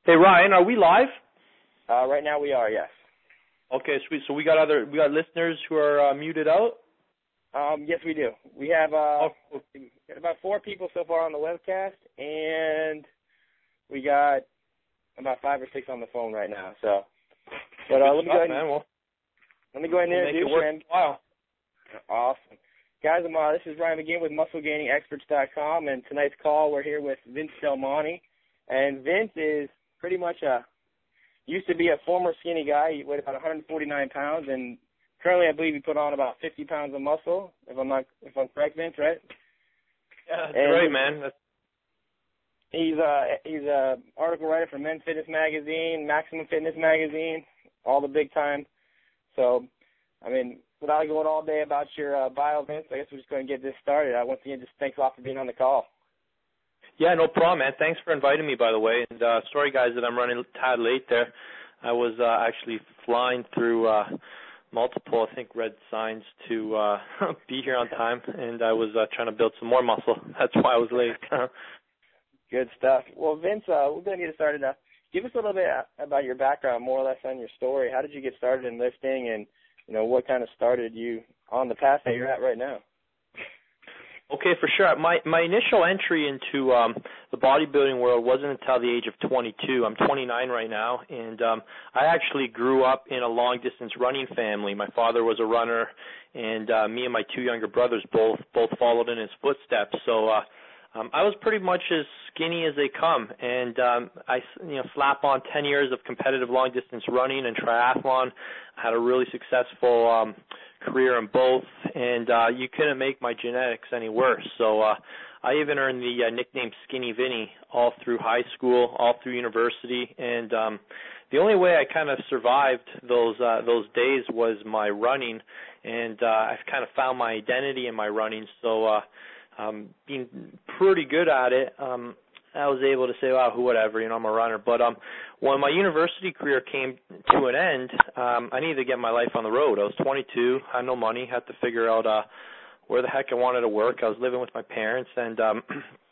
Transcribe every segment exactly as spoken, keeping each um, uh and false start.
Hey Ryan, are we live? Uh, right now we are, yes. Okay, sweet. So we got other we got listeners who are uh, muted out. Um, yes, we do. We have uh, oh. about four people so far on the webcast, and we got about five or six on the phone right now. So, but uh, let me stuff, go ahead. Man. And, well, let me go ahead and we'll introduce make it work. Wow. Awesome, guys. I'm, uh, this is Ryan McGinn with Muscle Gaining Experts dot com, and tonight's call we're here with Vince Del Monte, and Vince is pretty much a used to be a former skinny guy. He weighed about one hundred forty-nine pounds, and currently I believe he put on about fifty pounds of muscle. If I'm not, if I'm correct, Vince, right? Yeah, that's and right, man. That's... He's a he's a article writer for Men's Fitness Magazine, Maximum Fitness Magazine, all the big time. So, I mean, without going all day about your uh, bio, Vince, I guess we're just going to get this started. I once again just thanks a lot for being on the call. Yeah, no problem, man. Thanks for inviting me, by the way. And uh, sorry, guys, that I'm running a tad late there. I was uh, actually flying through uh, multiple, I think, red signs to uh, be here on time, and I was uh, trying to build some more muscle. That's why I was late. Good stuff. Well, Vince, uh, we're going to get started. Uh, give us a little bit about your background, more or less on your story. How did you get started in lifting, and you know what kind of started you on the path that you're at right now? Okay, for sure. My my initial entry into um, the bodybuilding world wasn't until the age of twenty-two. I'm twenty-nine right now, and um, I actually grew up in a long-distance running family. My father was a runner, and uh, me and my two younger brothers both both followed in his footsteps. So uh, um, I was pretty much as skinny as they come, and um, I you know slap on ten years of competitive long-distance running and triathlon. I had a really successful um, career in both, and uh, you couldn't make my genetics any worse. So uh, I even earned the uh, nickname Skinny Vinny all through high school, all through university, and um, the only way I kind of survived those uh, those days was my running, and uh, I've kind of found my identity in my running. So uh, um, being pretty good at it, um, I was able to say, wow, whatever, you know, I'm a runner. But um, when my university career came to an end, um, I needed to get my life on the road. I was twenty-two, had no money, had to figure out uh, where the heck I wanted to work. I was living with my parents, and um,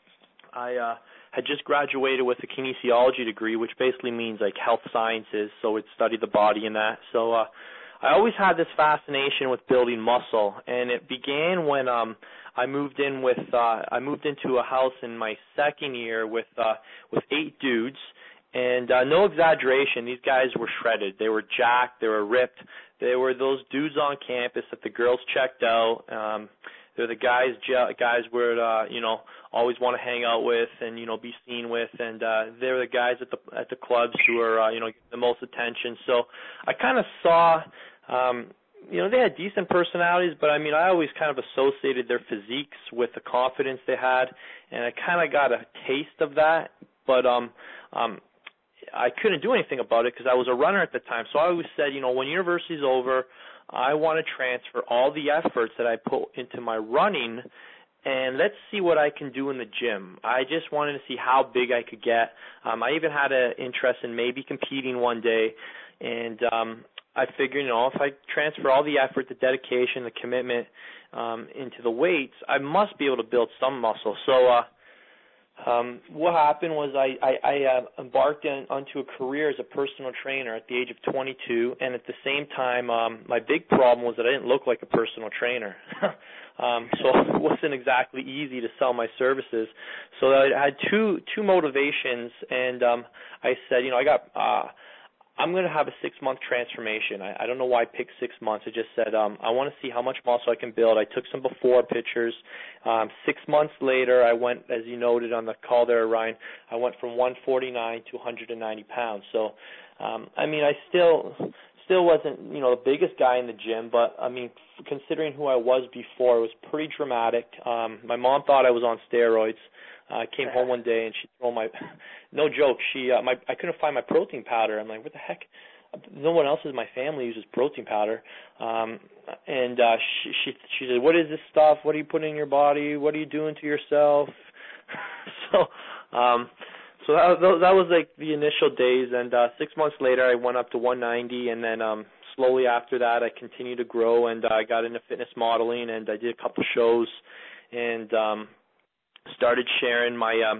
I uh, had just graduated with a kinesiology degree, which basically means like health sciences, so it studied the body and that. So uh, I always had this fascination with building muscle, and it began when um, I moved in with uh, I moved into a house in my second year with uh, with eight dudes, and uh, no exaggeration, these guys were shredded. They were jacked, they were ripped. They were those dudes on campus that the girls checked out. Um, they're the guys guys would uh, you know always want to hang out with and you know be seen with, and uh, they're the guys at the at the clubs who are uh, you know getting the most attention. So I kind of saw. Um, You know, they had decent personalities, but I mean, I always kind of associated their physiques with the confidence they had, and I kind of got a taste of that, but um, um, I couldn't do anything about it because I was a runner at the time. So I always said, you know, when university's over, I want to transfer all the efforts that I put into my running, and let's see what I can do in the gym. I just wanted to see how big I could get. Um, I even had an interest in maybe competing one day, and um, I figured, you know, if I transfer all the effort, the dedication, the commitment um, into the weights, I must be able to build some muscle. So uh, um, what happened was I, I, I uh, embarked in, onto a career as a personal trainer at the age of twenty-two, and at the same time, um, my big problem was that I didn't look like a personal trainer. um, so it wasn't exactly easy to sell my services. So I had two two motivations, and um, I said, you know, I got uh, – I'm going to have a six-month transformation. I, I don't know why I picked six months. I just said um, I want to see how much muscle I can build. I took some before pictures. Um, six months later, I went, as you noted on the call there, Ryan, I went from one forty-nine to one hundred ninety pounds. So, um, I mean, I still still wasn't, you know, the biggest guy in the gym, but, I mean, considering who I was before, it was pretty dramatic. Um, my mom thought I was on steroids. I uh, came home one day and she threw my, no joke, she, uh, my, I couldn't find my protein powder. I'm like, what the heck? No one else in my family uses protein powder. Um, and uh, she, she, she said, what is this stuff? What are you putting in your body? What are you doing to yourself? so, um, so that, that was like the initial days. And uh, six months later, I went up to one ninety, and then um, slowly after that, I continued to grow, and uh, I got into fitness modeling, and I did a couple shows, and um, started sharing my um,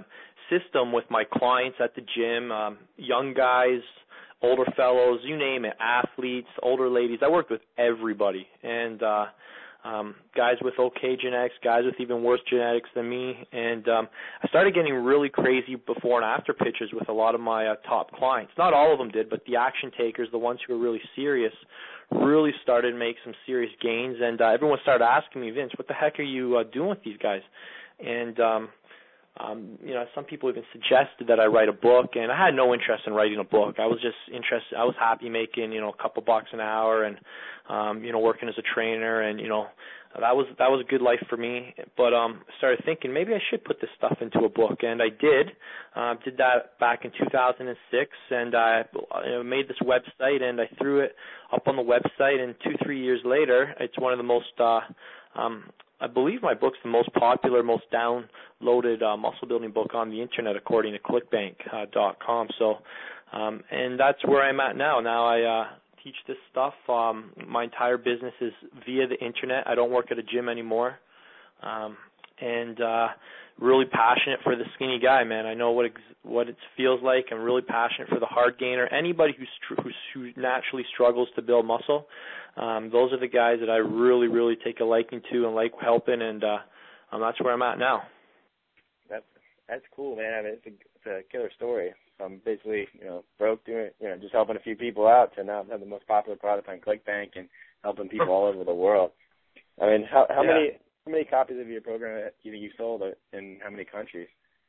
system with my clients at the gym, um, young guys, older fellows, you name it, athletes, older ladies. I worked with everybody, and uh, um, guys with okay genetics, guys with even worse genetics than me. And um, I started getting really crazy before and after pictures with a lot of my uh, top clients. Not all of them did, but the action takers, the ones who were really serious, really started to make some serious gains. And uh, everyone started asking me, Vince, what the heck are you uh, doing with these guys? And um, Um, you know, some people even suggested that I write a book, and I had no interest in writing a book. I was just interested. I was happy making, you know, a couple bucks an hour, and um, you know, working as a trainer, and you know, that was that was a good life for me. But um, I started thinking maybe I should put this stuff into a book, and I did. Um, did that back in two thousand six, and I you know, made this website, and I threw it up on the website. And two, three years later, it's one of the most uh, um, I believe my book's the most popular, most downloaded uh, muscle building book on the internet, according to ClickBank dot com. So, um, and that's where I'm at now. Now I uh, teach this stuff. Um, my entire business is via the internet. I don't work at a gym anymore, um, and uh, really passionate for the skinny guy, man. I know what ex- what it feels like. I'm really passionate for the hard gainer. Anybody who's tr- who's, who naturally struggles to build muscle. Um, those are the guys that I really, really take a liking to and like helping, and uh, um, that's where I'm at now. That's that's cool, man. I mean, it's a, it's a killer story. I'm basically, you know, broke doing, you know, just helping a few people out to now have the most popular product on ClickBank and helping people all over the world. I mean, how how yeah. many how many copies of your program do you think you sold in how many countries?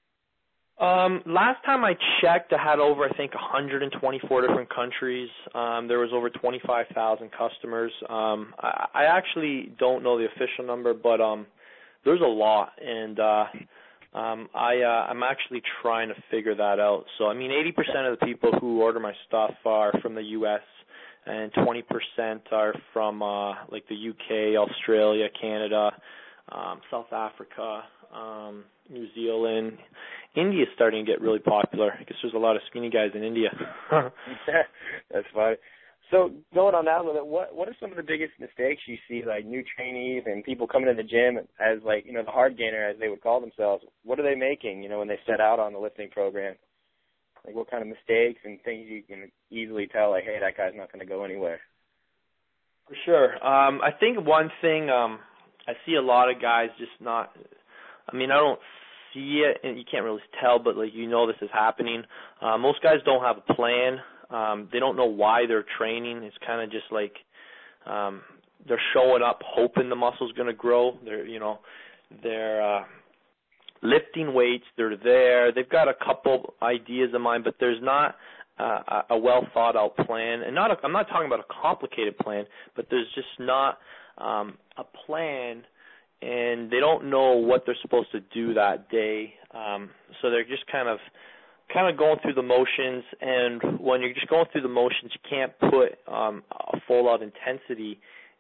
Um, last time I checked, I had over, I think, one hundred twenty-four different countries. Um, there was over twenty-five thousand customers. Um, I, I actually don't know the official number, but um, there's a lot, and uh, um, I, uh, I'm actually trying to figure that out. So, I mean, eighty percent of the people who order my stuff are from the U S, and twenty percent are from, uh, like, the U K, Australia, Canada, um, South Africa, um, New Zealand. India's starting to get really popular. I guess there's a lot of skinny guys in India. That's funny. So going on that a little bit, what what are some of the biggest mistakes you see, like new trainees and people coming to the gym as, like, you know, the hard gainer, as they would call themselves? What are they making, you know, when they set out on the lifting program? Like, what kind of mistakes and things you can easily tell, like, hey, that guy's not going to go anywhere? For sure. Um, I think one thing um, I see a lot of guys just not. I mean, I don't see it, and you can't really tell, but, like, you know this is happening. Uh, most guys don't have a plan. Um, they don't know why they're training. It's kind of just like um, they're showing up hoping the muscle's going to grow. They're, you know, they're uh, lifting weights. They're there. They've got a couple ideas in mind, but there's not uh, a well thought out plan. And not a, I'm not talking about a complicated plan, but there's just not um, a plan. And they don't know what they're supposed to do that day, um, so they're just kind of, kind of going through the motions. And when you're just going through the motions, you can't put um, a full-out intensity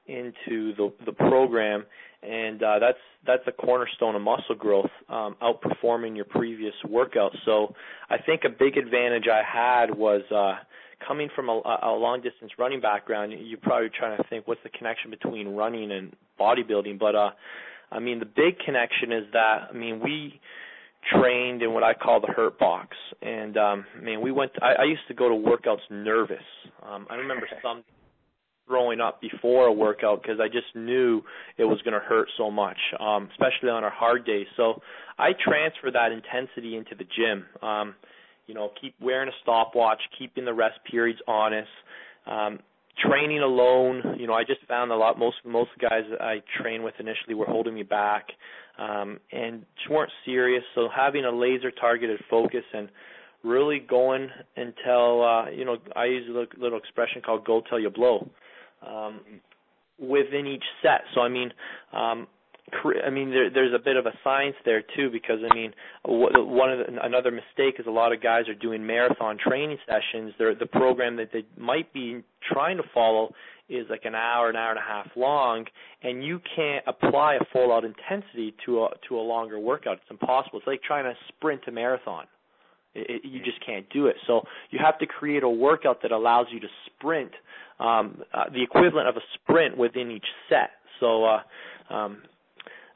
into the the program, and uh, that's that's a cornerstone of muscle growth, um, outperforming your previous workout. So I think a big advantage I had was uh, coming from a, a long-distance running background. You're probably trying to think what's the connection between running and bodybuilding, but uh, I mean, the big connection is that, I mean, we trained in what I call the hurt box. And, um, I mean, we went, to, I, I used to go to workouts nervous. Um, I remember some throwing up before a workout because I just knew it was going to hurt so much, um, especially on our hard days. So I transfer that intensity into the gym. Um, you know, keep wearing a stopwatch, keeping the rest periods honest, um, training alone. You know, I just found a lot, most most guys that I trained with initially were holding me back um, and just weren't serious. So having a laser targeted focus and really going until, uh, you know, I use a little, little expression called go till you blow um, within each set. So, I mean, um, I mean, there, there's a bit of a science there too, because I mean, one of the, another mistake is a lot of guys are doing marathon training sessions. They're, the program that they might be trying to follow is like an hour, an hour and a half long, and you can't apply a full-out intensity to a to a longer workout. It's impossible. It's like trying to sprint a marathon. It, it, you just can't do it. So you have to create a workout that allows you to sprint, um, uh, the equivalent of a sprint within each set. So. Uh, um,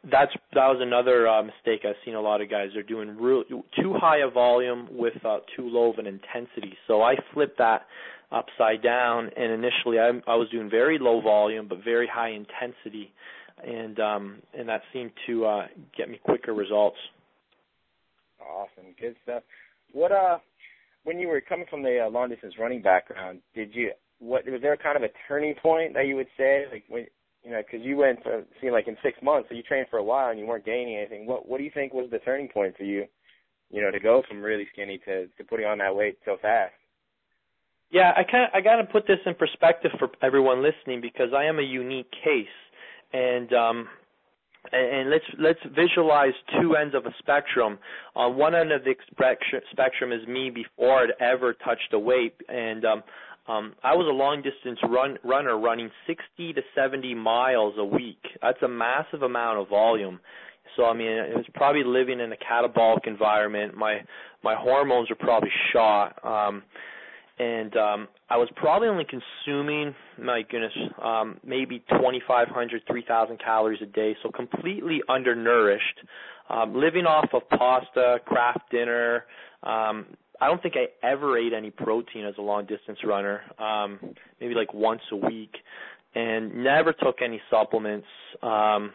that's that was another uh, mistake I've seen a lot of guys. They're doing real, too high a volume with uh, too low of an intensity. So I flipped that upside down, and initially I, I was doing very low volume but very high intensity, and um, and that seemed to uh, get me quicker results. Awesome, good stuff. What uh, when you were coming from the uh, long distance running background, did you what was there kind of a turning point that you would say, like when you know, because you went for seemed like in six months, so you trained for a while and you weren't gaining anything. What what do you think was the turning point for you, you know, to go from really skinny to to putting on that weight so fast? Yeah, I kind I got to put this in perspective for everyone listening because I am a unique case, and um, and let's let's visualize two ends of a spectrum. On one end of the spectrum is me before I'd ever touched a weight, and um, um, I was a long distance run runner running sixty to seventy miles a week. That's a massive amount of volume. So I mean, it was probably living in a catabolic environment. My my hormones were probably shot. Um, And um, I was probably only consuming, my goodness, um, maybe twenty-five hundred, three thousand calories a day, so completely undernourished, um, living off of pasta, Kraft dinner. Um, I don't think I ever ate any protein as a long-distance runner, um, maybe like once a week, and never took any supplements, um,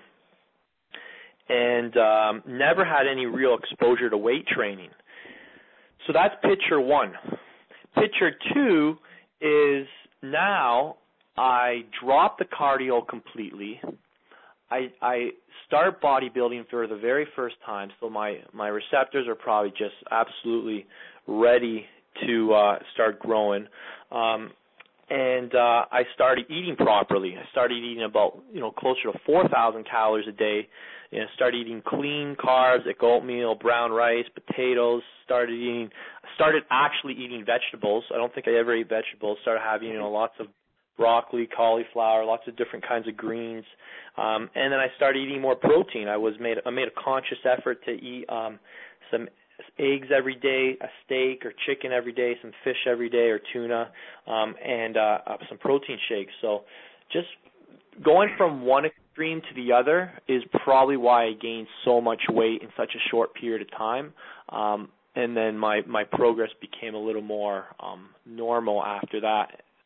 and um, never had any real exposure to weight training. So that's picture one. Picture two is now I drop the cardio completely. I, I start bodybuilding for the very first time, so my, my receptors are probably just absolutely ready to uh, start growing. Um, and uh, I started eating properly. I started eating about, you know, closer to four thousand calories a day. You know, started eating clean carbs like oatmeal, brown rice, potatoes. Started eating, started actually eating vegetables. I don't think I ever ate vegetables. Started having, you know, lots of broccoli, cauliflower, lots of different kinds of greens. Um, and then I started eating more protein. I was made, I made a conscious effort to eat um, some eggs every day, a steak or chicken every day, some fish every day or tuna, um, and uh, uh, some protein shakes. So just going from one extreme to the other is probably why I gained so much weight in such a short period of time. Um, and then my, my progress became a little more um, normal after that.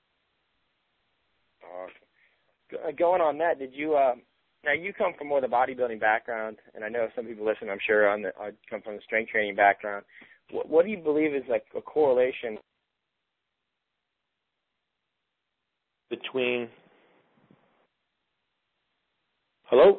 Awesome. Going on that, did you, uh, now you come from more the bodybuilding background, and I know some people listen, I'm sure, on the, uh, come from the strength training background. What, what do you believe is like a correlation between, hello?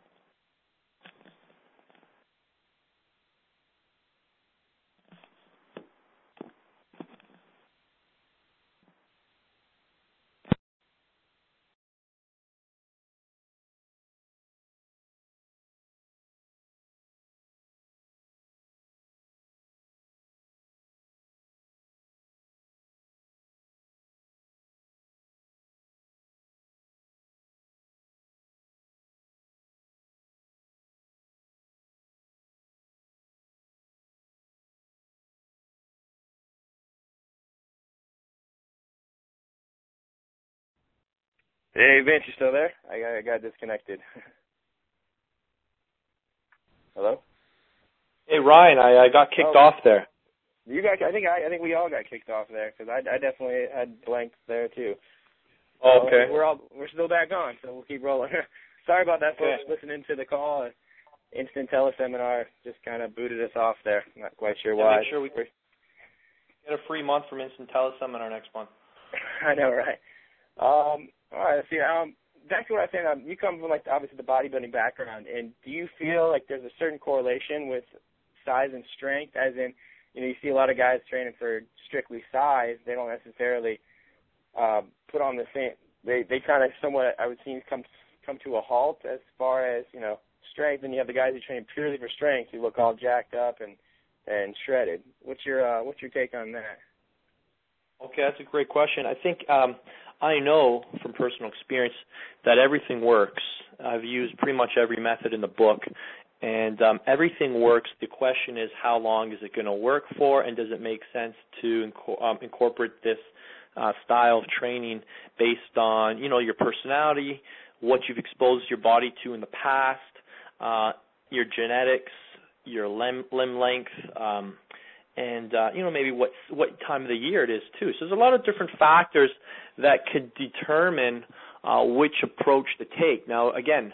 Hey, Vince, you still there? I got, I got disconnected. Hello? Hey, Ryan, I, I got kicked oh, off there. You got? I think I, I think we all got kicked off there because I, I definitely had blanks there too. Oh, okay. So we're all we're still back on, so we'll keep rolling. Sorry about that, folks. Okay. Listening to the call, Instant Teleseminar just kind of booted us off there. Not quite sure yeah, why. Make sure we get a free month from Instant Teleseminar next month. I know, right? Um, all right. See, um, back to what I was saying. Um, you come from like obviously the bodybuilding background, and do you feel like there's a certain correlation with size and strength? As in, you know, you see a lot of guys training for strictly size. They don't necessarily uh, put on the same. They they kind of somewhat, I would see, come come to a halt as far as, you know, strength. And you have the guys who train purely for strength who look all jacked up and and shredded. What's your uh, what's your take on that? Okay, that's a great question. I think um, I know from personal experience that everything works. I've used pretty much every method in the book, and um, everything works. The question is, how long is it going to work for, and does it make sense to inco- um, incorporate this uh, style of training based on, you know, your personality, what you've exposed your body to in the past, uh, your genetics, your limb, limb length, um, and uh, you know maybe what what time of the year it is too. So there's a lot of different factors that could determine uh, which approach to take. Now, again,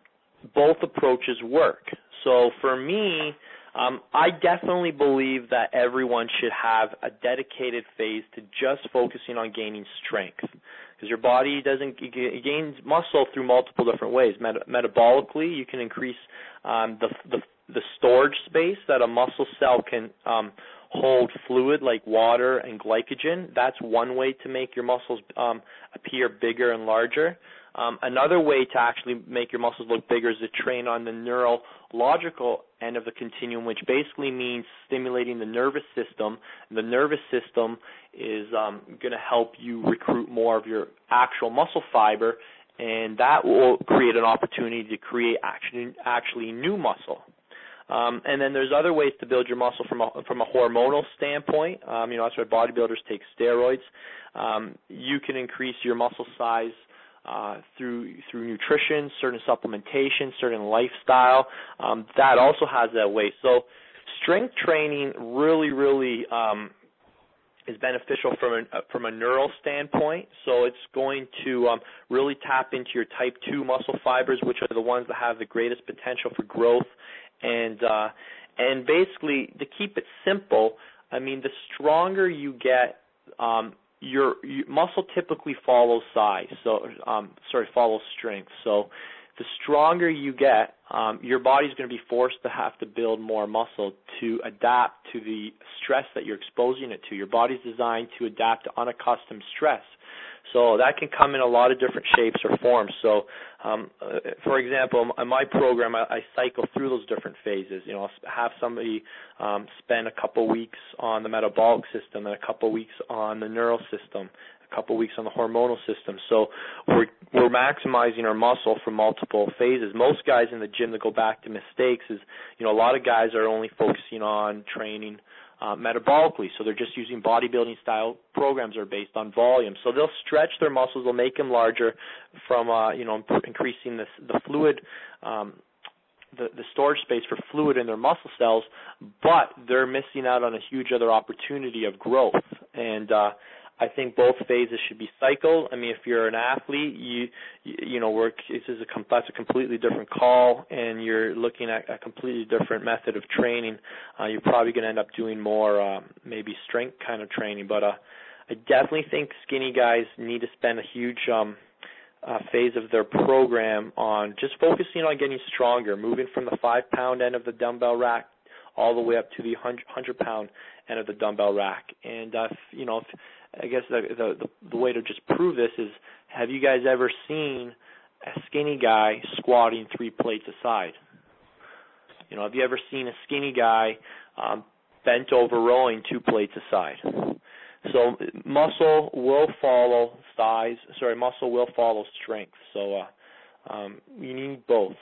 both approaches work. So for me, um, I definitely believe that everyone should have a dedicated phase to just focusing on gaining strength, because your body doesn't it gains muscle through multiple different ways. Meta- metabolically, you can increase um, the, the the storage space that a muscle cell can um, hold fluid like water and glycogen. That's one way to make your muscles um, appear bigger and larger. Um, another way to actually make your muscles look bigger is to train on the neurological end of the continuum, which basically means stimulating the nervous system. The nervous system is um, going to help you recruit more of your actual muscle fiber, and that will create an opportunity to create actually, actually new muscle. Um, and then there's other ways to build your muscle from a, from a hormonal standpoint. Um, you know, that's why bodybuilders take steroids. Um, you can increase your muscle size uh, through through nutrition, certain supplementation, certain lifestyle. Um, that also has that way. So strength training really, really um, is beneficial from a, from a neural standpoint. So it's going to um, really tap into your type two muscle fibers, which are the ones that have the greatest potential for growth. And uh, and basically, to keep it simple, I mean, the stronger you get, um, your, your muscle typically follows size. So, um, sorry, follows strength. So, the stronger you get, um, your body's going to be forced to have to build more muscle to adapt to the stress that you're exposing it to. Your body's designed to adapt to unaccustomed stress. So that can come in a lot of different shapes or forms. So, um, uh, for example, in my program, I, I cycle through those different phases. You know, I'll have somebody um, spend a couple weeks on the metabolic system and a couple weeks on the neural system, a couple weeks on the hormonal system. So we're we're maximizing our muscle from multiple phases. Most guys in the gym that go back to mistakes is, you know, a lot of guys are only focusing on training Uh, metabolically, so they're just using bodybuilding style programs that are based on volume. So they'll stretch their muscles, they'll make them larger from, uh, you know, increasing the, the fluid, um, the, the storage space for fluid in their muscle cells, but they're missing out on a huge other opportunity of growth. And uh, I think both phases should be cycled. I mean, if you're an athlete, you you, you know, work. This is a that's a completely different call, and you're looking at a completely different method of training. Uh, you're probably going to end up doing more um, maybe strength kind of training. But uh, I definitely think skinny guys need to spend a huge um, uh, phase of their program on just focusing on getting stronger, moving from the five pound end of the dumbbell rack all the way up to the hundred pound end of the dumbbell rack. And uh, if, you know. If, I guess the, the the way to just prove this is, have you guys ever seen a skinny guy squatting three plates aside? You know, have you ever seen a skinny guy um, bent over rowing two plates aside? So muscle will follow size. Sorry, muscle will follow strength. So uh, um, you need both.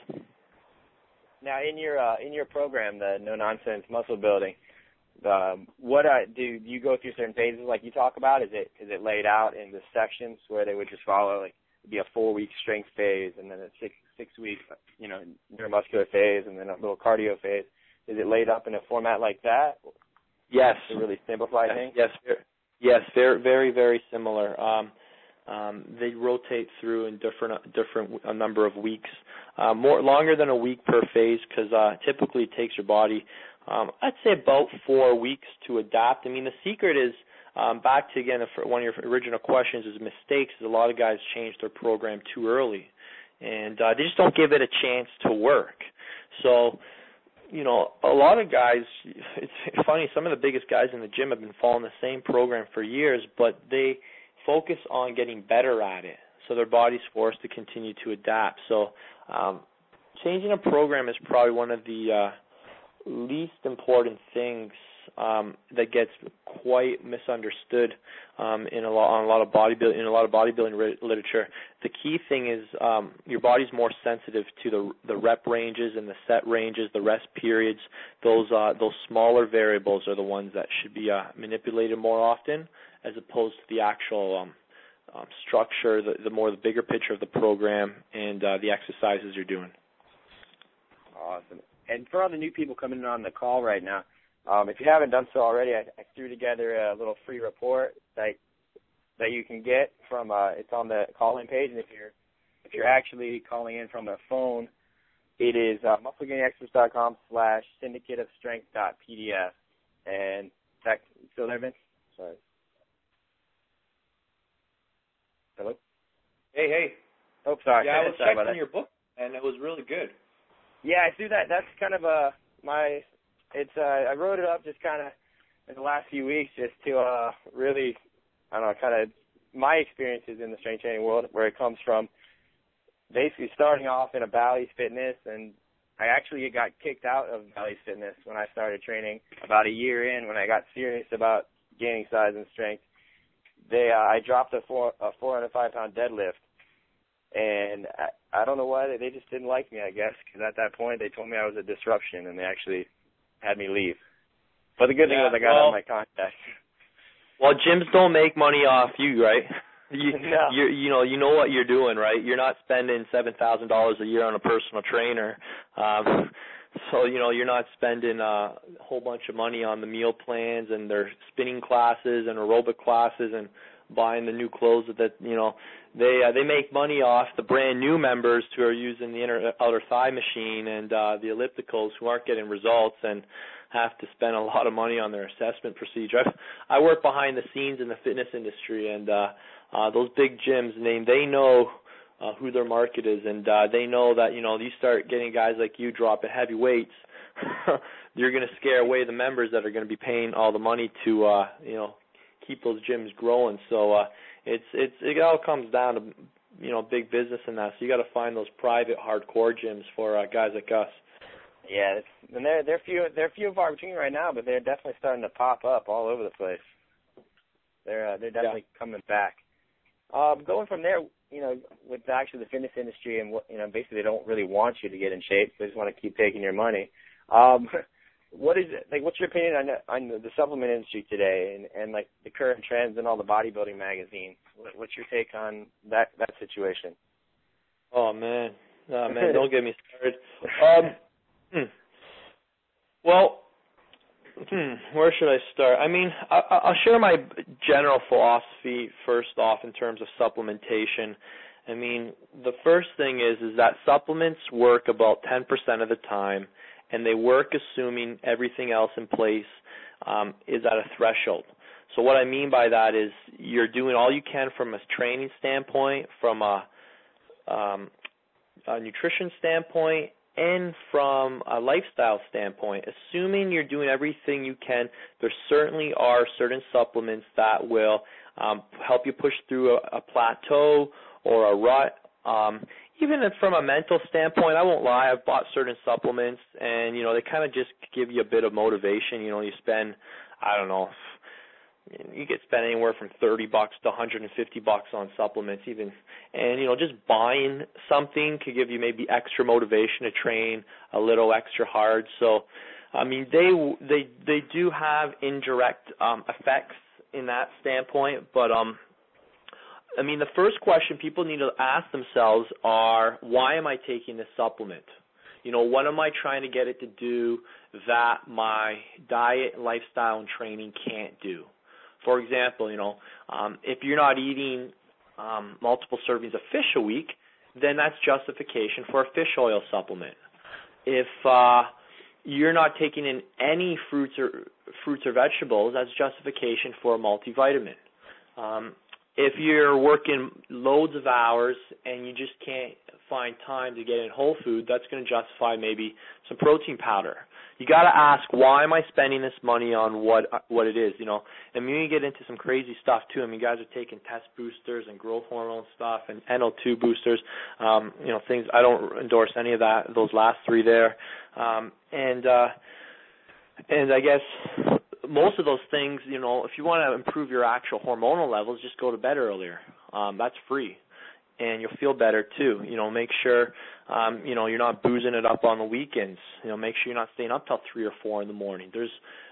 Now, in your uh, in your program, the No Nonsense Muscle Building, Um, what uh, do you go through certain phases like you talk about? Is it is it laid out in the sections where they would just follow, like, it'd be a four week strength phase and then a six six week you know neuromuscular phase and then a little cardio phase? Is it laid up in a format like that? Yes. To really simplify yes, things. Yes. Yes. Very very very similar. Um, um, they rotate through in different different a number of weeks, uh, more longer than a week per phase, because uh, typically it takes your body. Um, I'd say about four weeks to adapt. I mean, the secret is, um, back to, again, one of your original questions is mistakes. Is a lot of guys change their program too early, and uh, they just don't give it a chance to work. So, you know, a lot of guys, it's funny, some of the biggest guys in the gym have been following the same program for years, but they focus on getting better at it, so their body's forced to continue to adapt. So um, changing a program is probably one of the uh, least important things um, that gets quite misunderstood um, in a lot on a lot of bodybuilding in a lot of bodybuilding re- literature. The key thing is um, your body's more sensitive to the the rep ranges and the set ranges, the rest periods. Those uh, those smaller variables are the ones that should be uh, manipulated more often, as opposed to the actual um, um, structure, the, the more the bigger picture of the program and uh, the exercises you're doing. Awesome. And for all the new people coming in on the call right now, um, if you haven't done so already, I, I threw together a little free report that that you can get from. Uh, it's on the call-in page, and if you're if you're actually calling in from a phone, it is uh, muscle gaining experts dot com slash syndicate of strength dot p d f. And that still there, Vince? Sorry. Hello. Hey, hey. Oh, sorry. Yeah, I was sorry checking your book, and it was really good. Yeah, I do that. That's kind of uh my. It's uh I wrote it up just kind of in the last few weeks just to uh really I don't know kind of my experiences in the strength training world, where it comes from. Basically, starting off in a Bally's Fitness, and I actually got kicked out of Bally's Fitness when I started training about a year in. When I got serious about gaining size and strength, they uh, I dropped a four a four hundred five pound deadlift. And I, I don't know why, they just didn't like me, I guess, because at that point they told me I was a disruption, and they actually had me leave. But the good yeah, thing was I got well, out of my contact. Well, gyms don't make money off you, right? You, no. you you know you know what you're doing, right? You're not spending seven thousand dollars a year on a personal trainer, um, so you know you're not spending uh, a whole bunch of money on the meal plans and their spinning classes and aerobic classes and buying the new clothes that you know they uh, they make money off the brand new members who are using the inner outer thigh machine and uh, the ellipticals who aren't getting results and have to spend a lot of money on their assessment procedure. I've, I work behind the scenes in the fitness industry, and uh, uh, those big gyms, they they know uh, who their market is, and uh, they know that you know you start getting guys like you dropping heavy weights, you're going to scare away the members that are going to be paying all the money to uh, you know. keep those gyms growing. So uh, it's it's it all comes down to you know big business and that. So you got to find those private hardcore gyms for uh, guys like us. Yeah, it's, and they're they're few they're few and far between right now, but they're definitely starting to pop up all over the place. They're uh, they're definitely yeah. coming back. Um, going from there, you know, with actually the fitness industry and what you know, basically they don't really want you to get in shape. They just want to keep taking your money. Um, What is it, like? What's your opinion on on the supplement industry today, and, and like the current trends in all the bodybuilding magazines? What, what's your take on that that situation? Oh man, oh man, don't get me started. Um, hmm. Well, hmm, where should I start? I mean, I, I'll share my general philosophy first off in terms of supplementation. I mean, the first thing is is that supplements work about ten percent of the time. And they work assuming everything else in place um, is at a threshold. So what I mean by that is you're doing all you can from a training standpoint, from a, um, a nutrition standpoint, and from a lifestyle standpoint. Assuming you're doing everything you can, there certainly are certain supplements that will um, help you push through a, a plateau or a rut. Um, Even from a mental standpoint, I won't lie, I've bought certain supplements, and, you know, they kind of just give you a bit of motivation. You know, you spend, I don't know, you could spend anywhere from thirty bucks to one hundred fifty bucks on supplements even. And, you know, just buying something could give you maybe extra motivation to train a little extra hard. So, I mean, they they they do have indirect um, effects in that standpoint, but um. I mean, the first question people need to ask themselves are, why am I taking this supplement? You know, what am I trying to get it to do that my diet, lifestyle, and training can't do? For example, you know, um, if you're not eating um, multiple servings of fish a week, then that's justification for a fish oil supplement. If uh, you're not taking in any fruits or fruits or vegetables, that's justification for a multivitamin. Um, If you're working loads of hours and you just can't find time to get in whole food, that's going to justify maybe some protein powder. You got to ask, why am I spending this money on what what it is? You know, and when you get into some crazy stuff too. I mean, guys are taking test boosters and growth hormone stuff and N O two boosters. Um, you know, things I don't endorse any of that. Those last three there, um, and uh, and I guess. Most of those things, you know, if you want to improve your actual hormonal levels, just go to bed earlier. Um, that's free, and you'll feel better too. You know, make sure, um, you know, you're not boozing it up on the weekends. You know, make sure you're not staying up till three or four in the morning. There's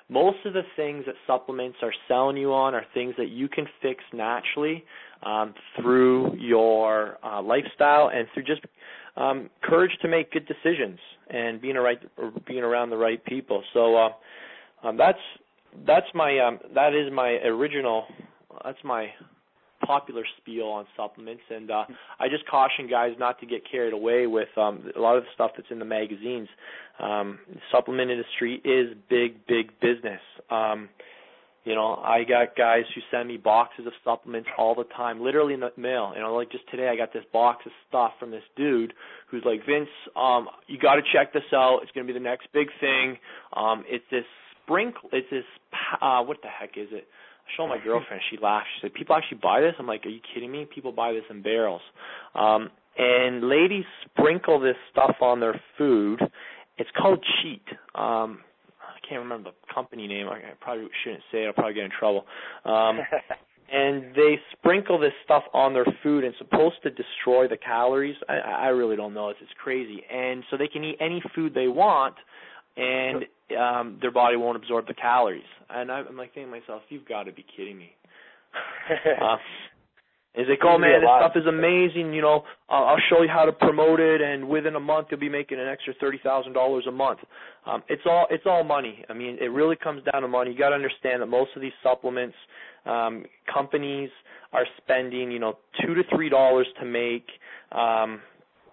most of the things that supplements are selling you on are things that you can fix naturally um, through your uh, lifestyle and through just um, courage to make good decisions and being a right or being around the right people. So uh, um, that's that's my um, that is my original that's my popular spiel on supplements, and uh, I just caution guys not to get carried away with um, a lot of the stuff that's in the magazines. Um, the supplement industry is big, big business. Um, you know, I got guys who send me boxes of supplements all the time, literally in the mail. You know, like just today I got this box of stuff from this dude who's like, Vince, um, you got to check this out. It's going to be the next big thing. Um, it's this sprinkle. It's this. Uh, what the heck is it? Show my girlfriend. She laughed. She said, "People actually buy this?" I'm like, "Are you kidding me? People buy this in barrels." Um, and ladies sprinkle this stuff on their food. It's called Cheat. Um, I can't remember the company name. I probably shouldn't say it. I'll probably get in trouble. Um, and they sprinkle this stuff on their food, and it's supposed to destroy the calories. I, I really don't know. It's, it's crazy. And so they can eat any food they want, and um, their body won't absorb the calories. And I'm like thinking to myself, you've got to be kidding me. uh, He's like, oh man, this stuff is amazing. You know, I'll, I'll show you how to promote it, and within a month you'll be making an extra thirty thousand dollars a month. Um, it's all it's all money. I mean, it really comes down to money. You got to understand that most of these supplements um, companies are spending, you know, two to three dollars to make. Um,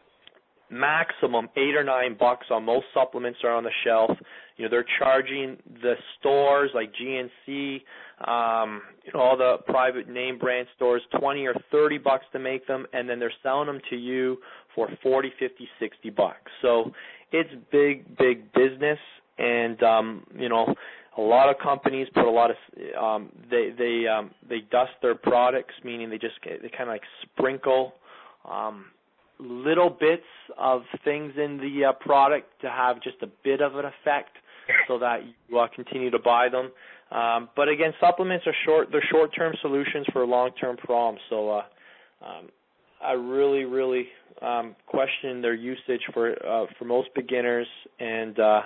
maximum eight or nine bucks on most supplements are on the shelf. You know, they're charging the stores like G N C, um, you know, all the private name brand stores twenty or thirty bucks to make them, and then they're selling them to you for forty, fifty, sixty bucks. So it's big, big business, and um, you know, a lot of companies put a lot of um, they they um, they dust their products, meaning they just they kind of like sprinkle um, little bits of things in the uh, product to have just a bit of an effect, so that you uh, continue to buy them. Um, but again, supplements are short; they're short-term solutions for long-term problems. So uh, um, I really, really um, question their usage for uh, for most beginners, and uh,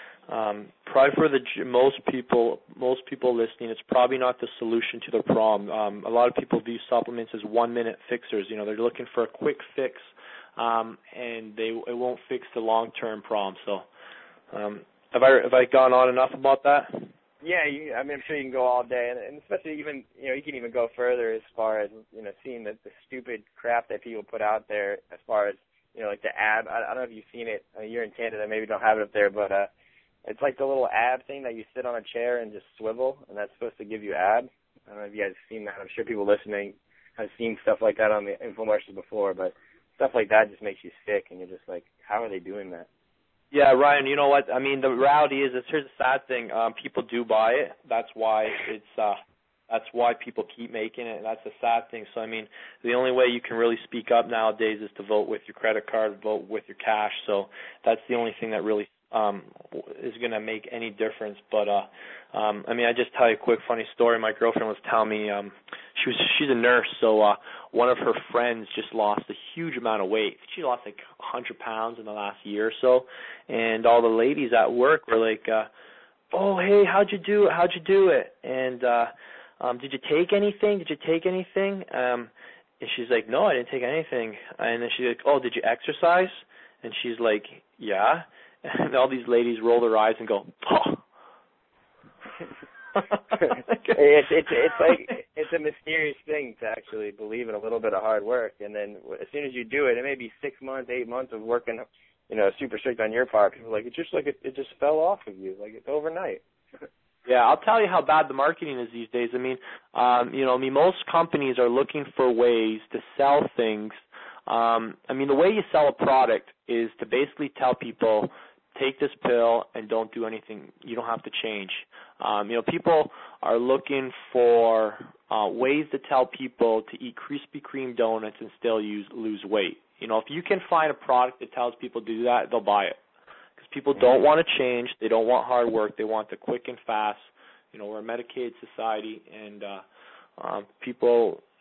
um, probably for the most people, most people listening, it's probably not the solution to their problem. Um, a lot of people view supplements as one-minute fixers. You know, they're looking for a quick fix. Um, and they it won't fix the long-term problem. So, um, have I have I gone on enough about that? Yeah, you, I mean, I'm sure you can go all day, and, and especially even you know you can even go further as far as you know seeing the, the stupid crap that people put out there as far as you know like the ab. I, I don't know if you've seen it. I mean, you're in Canada, maybe don't have it up there, but uh, it's like the little ab thing that you sit on a chair and just swivel, and that's supposed to give you ab. I don't know if you guys have seen that. I'm sure people listening have seen stuff like that on the infomercials before, but stuff like that just makes you sick, and you're just like, how are they doing that? Yeah, Ryan, you know what? I mean, the reality is, is here's the sad thing. Um, people do buy it. That's why it's uh, that's why people keep making it. That's the sad thing. So, I mean, the only way you can really speak up nowadays is to vote with your credit card, vote with your cash. So that's the only thing that really um, is going to make any difference. But, uh, um, I mean, I just tell you a quick funny story. My girlfriend was telling me um, she was she's a nurse, so uh, one of her friends just lost a huge amount of weight. She lost like one hundred pounds in the last year or so, and all the ladies at work were like, uh, "Oh, hey, how'd you do it? How'd you do it? And uh, um, did you take anything? Did you take anything?" Um, and she's like, "No, I didn't take anything." And then she's like, "Oh, did you exercise?" And she's like, "Yeah." And all these ladies roll their eyes and go, "Oh." it's it's it's like it's a mysterious thing to actually believe in a little bit of hard work, and then as soon as you do it, it may be six months, eight months of working, you know, super strict on your part. People are like, it's just like it, it just fell off of you, like it's overnight. Yeah, I'll tell you how bad the marketing is these days. I mean, um, you know, I mean, most companies are looking for ways to sell things. Um, I mean, the way you sell a product is to basically tell people, take this pill and don't do anything. You don't have to change. Um, you know, people are looking for uh, ways to tell people to eat Krispy Kreme donuts and still use, lose weight. You know, if you can find a product that tells people to do that, they'll buy it. Because people don't want to change. They don't want hard work. They want the quick and fast. You know, we're a medicated society, and uh, um, people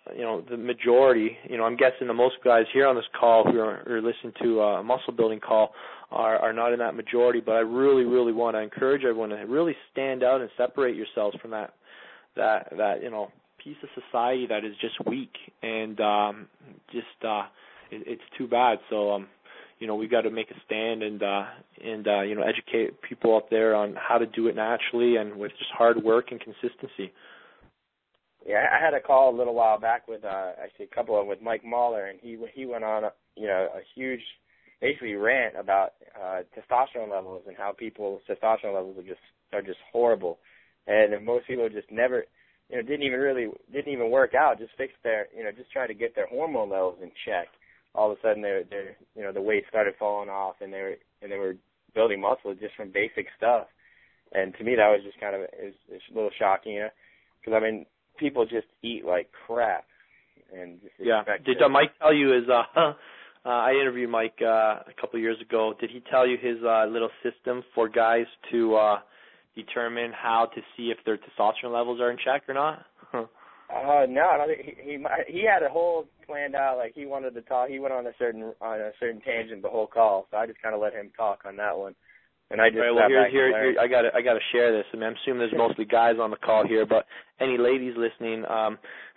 you know, the majority, you know, I'm guessing the most guys here on this call who are, who are listening to a muscle building call are, are not in that majority, but I really, really want to encourage everyone to really stand out and separate yourselves from that, that, that, you know, piece of society that is just weak, and um, just uh, it, it's too bad. So, um, you know, we got to make a stand and uh, and uh, you know, educate people out there on how to do it naturally and with just hard work and consistency. Yeah, I had a call a little while back with uh, actually a couple of them with Mike Mahler, and he he went on a, you know, a huge basically rant about uh, testosterone levels and how people's testosterone levels are just are just horrible, and most people just never. You know, didn't even really didn't even work out. Just fixed their, you know, just tried to get their hormone levels in check. All of a sudden, their their you know the weight started falling off, and they were and they were building muscle just from basic stuff. And to me, that was just kind of is a little shocking, you know, because I mean, people just eat like crap. And just yeah, did uh, Mike tell you his? Uh, uh, I interviewed Mike uh, a couple of years ago. Did he tell you his uh, little system for guys to? Uh, determine how to see if their testosterone levels are in check or not? uh, no, I don't think he, he he had a whole planned out. Like he wanted to talk. He went on a certain on a certain tangent the whole call. So I just kind of let him talk on that one. And I just right, well, here's, here, here, I got I got to share this. I mean, I'm assuming there's mostly guys on the call here, but any ladies listening, um,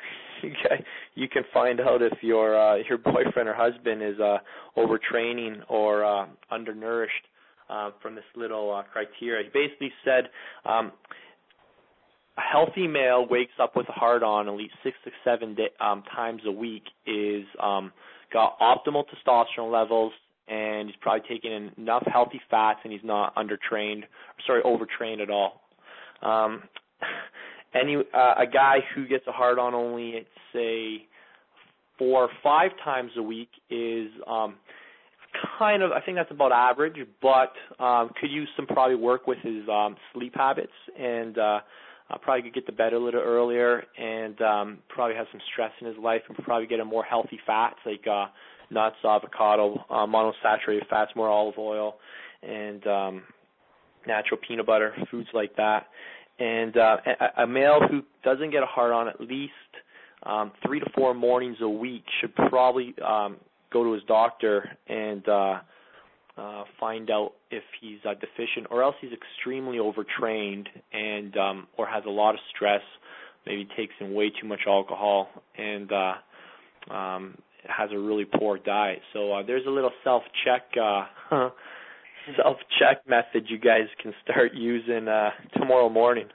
you can find out if your uh, your boyfriend or husband is uh, overtraining or uh, undernourished. Uh, from this little uh, criteria. He basically said um, a healthy male wakes up with a hard-on at least six to seven day, um, times a week, is um, got optimal testosterone levels, and he's probably taking in enough healthy fats, and he's not undertrained, sorry, overtrained at all. Um, any uh, a guy who gets a hard-on only, say, four or five times a week is um, kind of, I think that's about average, but um, could use some probably work with his um, sleep habits, and uh, uh, probably could get to bed a little earlier, and um, probably has some stress in his life, and probably get a more healthy fats like uh, nuts, avocado, uh, monounsaturated fats, more olive oil, and um, natural peanut butter, foods like that. And uh, a, a male who doesn't get a hard-on at least um, three to four mornings a week should probably um, go to his doctor and uh, uh, find out if he's uh, deficient, or else he's extremely overtrained and um, or has a lot of stress. Maybe takes in way too much alcohol and uh, um, has a really poor diet. So uh, there's a little self-check uh, self-check method you guys can start using uh, tomorrow morning.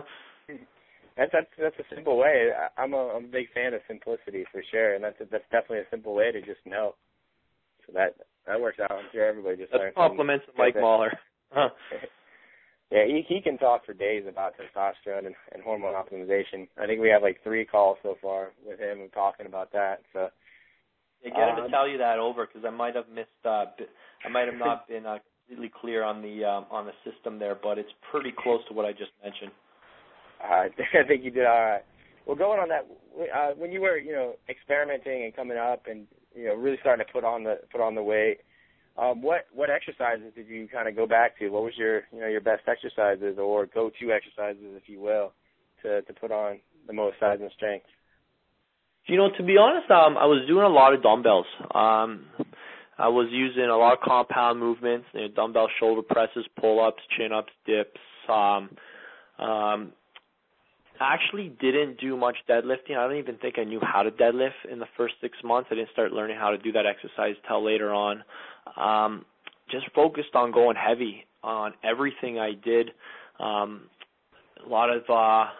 That's, that's that's a simple way. I'm a, I'm a big fan of simplicity for sure, and that's a, that's definitely a simple way to just know. So that that works out. I'm sure everybody just learns. That's compliments to Mike Mahler. Huh. Yeah, he he can talk for days about testosterone and, and hormone optimization. I think we have like three calls so far with him talking about that. So yeah, get him um, to tell you that over, because I might have missed. Uh, I might have not been uh, completely clear on the um, on the system there, but it's pretty close to what I just mentioned. Uh, I think you did all right. Well, going on that, uh, when you were, you know, experimenting and coming up, and you know, really starting to put on the put on the weight, um, what what exercises did you kind of go back to? What was your, you know, your best exercises or go-to exercises, if you will, to to put on the most size and strength? You know, to be honest, um, I was doing a lot of dumbbells. Um, I was using a lot of compound movements, you know, dumbbell shoulder presses, pull-ups, chin-ups, dips. Um, um, I actually didn't do much deadlifting. I don't even think I knew how to deadlift in the first six months. I didn't start learning how to do that exercise till later on. Um, just focused on going heavy on everything I did. Um, a lot of, uh,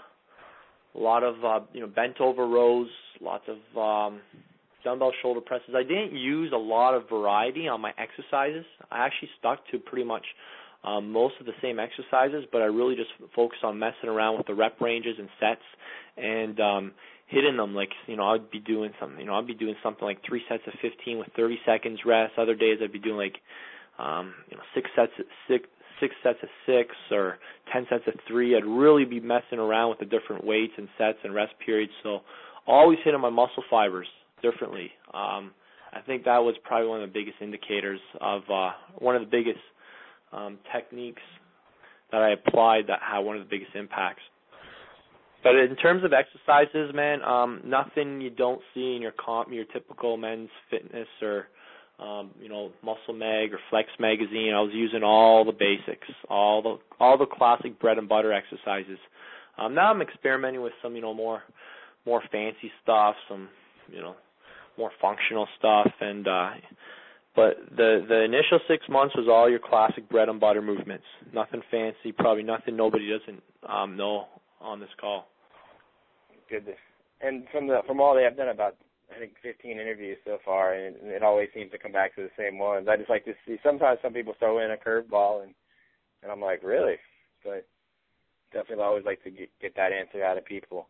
a lot of uh, you know, bent over rows, lots of um, dumbbell shoulder presses. I didn't use a lot of variety on my exercises. I actually stuck to pretty much Um, most of the same exercises, but I really just focused on messing around with the rep ranges and sets and um, hitting them. Like, you know, I'd be doing something, you know, I'd be doing something like three sets of fifteen with thirty seconds rest. Other days I'd be doing like, um, you know, six sets, of six, six sets of six or ten sets of three. I'd really be messing around with the different weights and sets and rest periods. So always hitting my muscle fibers differently. Um, I think that was probably one of the biggest indicators of uh, one of the biggest Um, techniques that I applied that had one of the biggest impacts. But in terms of exercises, man, um, nothing you don't see in your comp, your typical Men's Fitness or, um, you know, Muscle Mag or Flex magazine. I was using all the basics, all the all the classic bread and butter exercises. Um, now I'm experimenting with some, you know, more more fancy stuff, some, you know, more functional stuff, and uh, but the the initial six months was all your classic bread and butter movements. Nothing fancy, probably nothing nobody doesn't um, know on this call. Good. And from the from all they have done, about I think fifteen interviews so far, and it, it always seems to come back to the same ones. I just like to see. Sometimes some people throw in a curveball, and and I'm like, really? But definitely always like to get, get that answer out of people.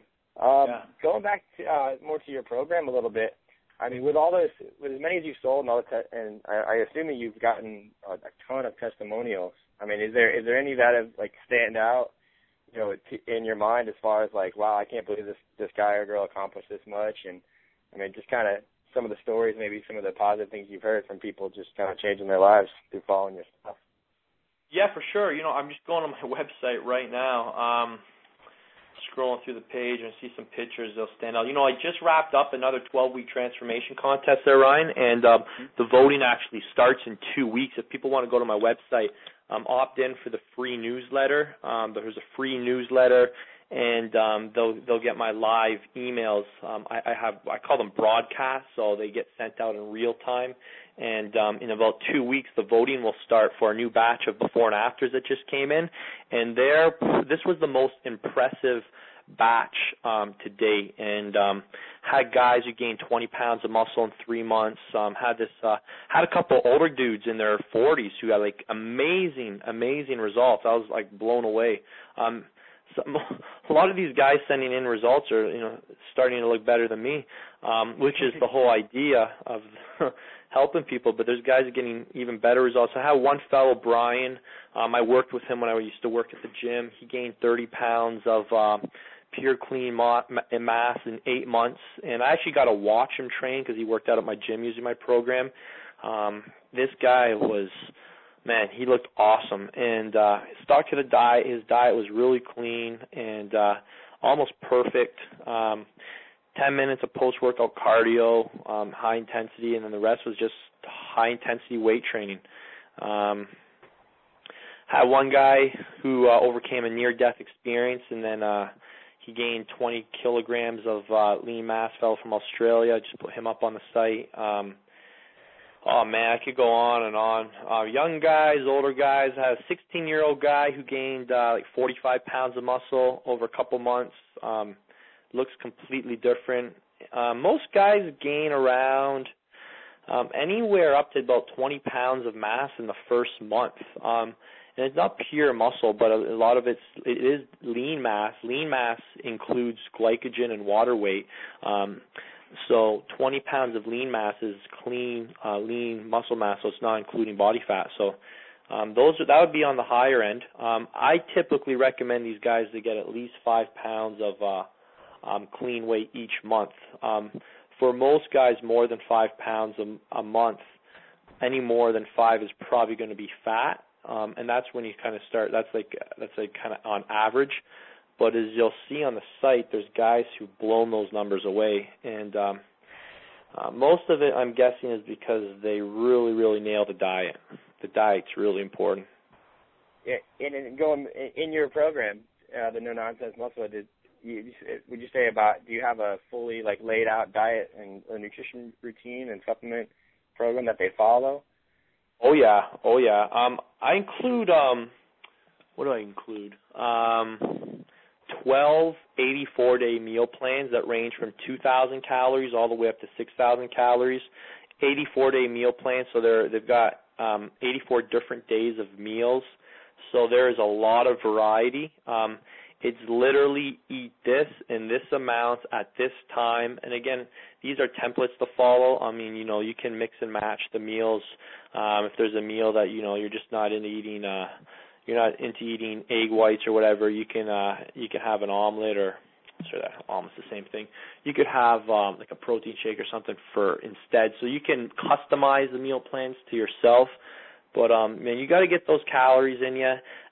Um, yeah. Going back to, uh, more to your program a little bit, I mean, with all those, with as many as you've sold and all the, te- and I, I assume that you've gotten a, a ton of testimonials. I mean, is there is there any that have like stand out, you know, t- in your mind as far as like, wow, I can't believe this this guy or girl accomplished this much, and I mean, just kind of some of the stories, maybe some of the positive things you've heard from people just kind of changing their lives through following your stuff. Yeah, for sure. You know, I'm just going on my website right now. Um, scrolling through the page and see some pictures, they'll stand out. You know, I just wrapped up another twelve-week transformation contest there, Ryan, and um, the voting actually starts in two weeks. If people want to go to my website, um, opt in for the free newsletter. Um, there's a free newsletter, and um, they'll they'll get my live emails. Um, I, I have I call them broadcasts, so they get sent out in real time. And um, in about two weeks, the voting will start for a new batch of before and afters that just came in. And there, this was the most impressive batch um, to date. And um, had guys who gained twenty pounds of muscle in three months. Um, had this, uh, had a couple older dudes in their forties who had like amazing, amazing results. I was like blown away. Um, Some, a lot of these guys sending in results are, you know, starting to look better than me, um, which is the whole idea of helping people. But there's guys getting even better results. I have one fellow, Brian. Um, I worked with him when I used to work at the gym. He gained thirty pounds of um, pure clean ma- mass in eight months, and I actually got to watch him train because he worked out at my gym using my program. Um, this guy was. Man, he looked awesome, and uh, stuck to the diet. His diet was really clean and uh, almost perfect. Um, Ten minutes of post-workout cardio, um, high intensity, and then the rest was just high-intensity weight training. Um, had one guy who uh, overcame a near-death experience, and then uh, he gained twenty kilograms of uh, lean mass. Fellow from Australia. Just put him up on the site. Um, Oh, man, I could go on and on. Uh, young guys, older guys. I had a sixteen-year-old guy who gained uh, like forty-five pounds of muscle over a couple months. Um, looks completely different. Uh, most guys gain around um, anywhere up to about twenty pounds of mass in the first month. Um, and it's not pure muscle, but a, a lot of it's, it is lean mass. Lean mass includes glycogen and water weight. Um So twenty pounds of lean mass is clean, uh, lean muscle mass, so it's not including body fat. So um, those that would be on the higher end. Um, I typically recommend these guys to get at least five pounds of uh, um, clean weight each month. Um, for most guys, more than five pounds a, a month, any more than five is probably going to be fat, um, and that's when you kind of start. That's like that's like kind of on average. But as you'll see on the site, there's guys who've blown those numbers away. And um, uh, most of it, I'm guessing, is because they really, really nail the diet. The diet's really important. Yeah, and, and going in your program, uh, the No Nonsense Muscle, did you, would you say about, do you have a fully like laid out diet and a nutrition routine and supplement program that they follow? Oh, yeah. Oh, yeah. Um, I include, um, what do I include? Um, twelve eighty-four day meal plans that range from two thousand calories all the way up to six thousand calories. eighty-four day meal plans, so they're, they've got um, eighty-four different days of meals. So there is a lot of variety. Um, it's literally eat this in this amount at this time. And again, these are templates to follow. I mean, you know, you can mix and match the meals. Um, if there's a meal that, you know, you're just not into eating, uh, you're not into eating egg whites or whatever, you can uh, you can have an omelet or, sorry, that omelet's the same thing. You could have um, like a protein shake or something for instead. So you can customize the meal plans to yourself. But um, man, you got to get those calories in you.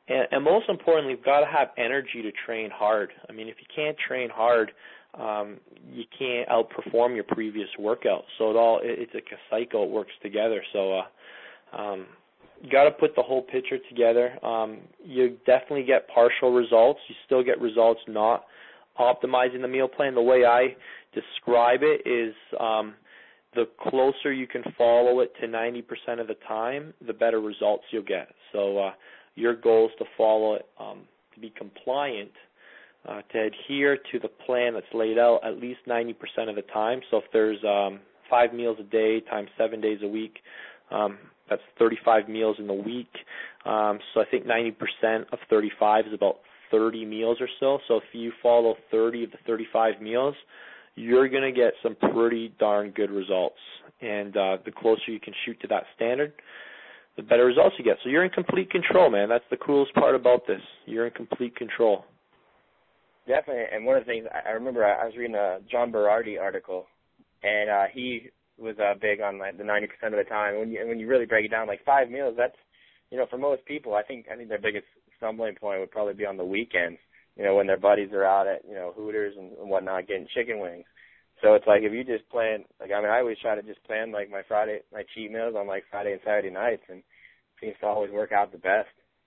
And, and most importantly, you've got to have energy to train hard. I mean, if you can't train hard, um, you can't outperform your previous workout. So it all it, it's like a cycle. It works together. So uh, um, you got to put the whole picture together. Um, you definitely get partial results. You still get results not optimizing the meal plan. The way I describe it is um, the closer you can follow it to ninety percent of the time, the better results you'll get. So uh, your goal is to follow it, um, to be compliant, uh, to adhere to the plan that's laid out at least ninety percent of the time. So if there's um, five meals a day times seven days a week, um, that's thirty-five meals in the week. Um, so I think ninety percent of thirty-five is about thirty meals or so. So if you follow thirty of the thirty-five meals, you're going to get some pretty darn good results. And uh, the closer you can shoot to that standard, the better results you get. So you're in complete control, man. That's the coolest part about this. You're in complete control. Definitely. And one of the things, I remember I was reading a John Berardi article, and uh, he was uh, big on like the ninety percent of the time. When you, when you really break it down, like five meals, that's, you know, for most people, I think I think their biggest stumbling point would probably be on the weekends, you know, when their buddies are out at, you know, Hooters and, and whatnot getting chicken wings. So it's like if you just plan, like, I mean, I always try to just plan, like, my Friday, my cheat meals on, like, Friday and Saturday nights, and it seems to always work out the best.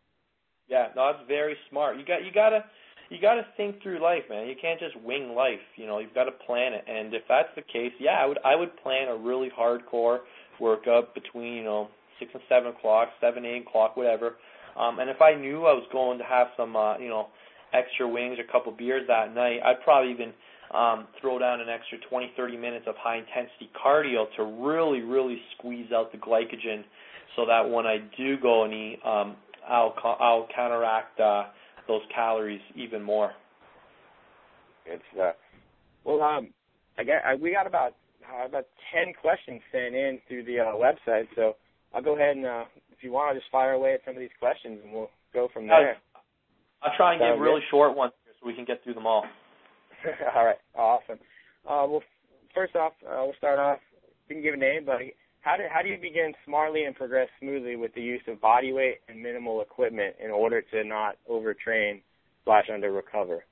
Yeah, no, it's very smart. You got, you gotta, you gotta think through life, man. You can't just wing life. You know, you've got to plan it. And if that's the case, yeah, I would, I would plan a really hardcore workout between, you know, six and seven o'clock, seven, eight o'clock, whatever. Um, and if I knew I was going to have some, uh, you know, extra wings or a couple beers that night, I'd probably even um, throw down an extra twenty, thirty minutes of high-intensity cardio to really, really squeeze out the glycogen so that when I do go and eat, um, I'll, I'll counteract uh, those calories even more. It's, uh, well, um, I got, I, we got about uh, about ten questions sent in through the uh, website, so I'll go ahead and, uh, if you want, I'll just fire away at some of these questions, and we'll go from there. I'll try and give really short ones so we can get through them all. All right, awesome. Uh, well, first off, uh, we'll start off. You can give a name, but how do how do you begin smartly and progress smoothly with the use of body weight and minimal equipment in order to not overtrain slash under recover?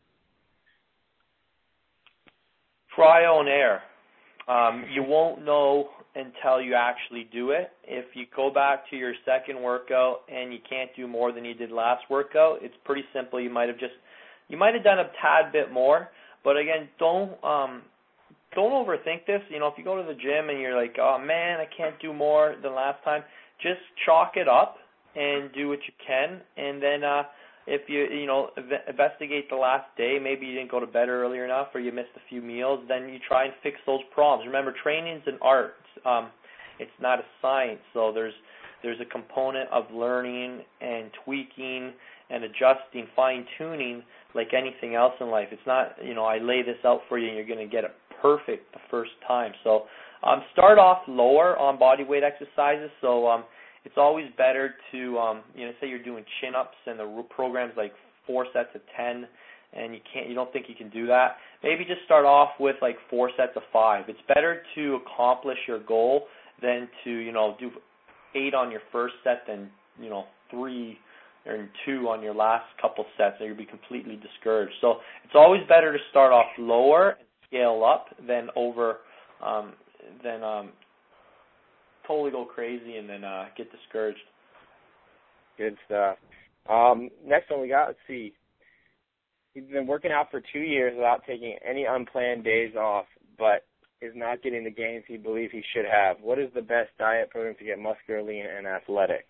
Trial and error. Um, you won't know until you actually do it. If you go back to your second workout and you can't do more than you did last workout, it's pretty simple. You might have just, you might have done a tad bit more, but again, don't um, don't overthink this. You know, if you go to the gym and you're like, oh man, I can't do more than last time, just chalk it up and do what you can, and then uh, if you, you know, investigate the last day, maybe you didn't go to bed early enough or you missed a few meals, then you try and fix those problems. Remember, training's an art. Um, it's not a science, so there's there's a component of learning and tweaking and adjusting, fine-tuning like anything else in life. It's not, you know, I lay this out for you and you're going to get it perfect the first time. So um, start off lower on body weight exercises. So um, it's always better to, um, you know, say you're doing chin-ups and the program's like four sets of ten, and you can't, you don't think you can do that. Maybe just start off with like four sets of five. It's better to accomplish your goal than to, you know, do eight on your first set than, you know, three or two on your last couple sets, and you'll be completely discouraged. So it's always better to start off lower and scale up than over, um, than um, totally go crazy and then uh, get discouraged. Good stuff. Um, next one we got, let's see. He's been working out for two years without taking any unplanned days off, but is not getting the gains he believes he should have. What is the best diet program to get muscular, lean, and athletic?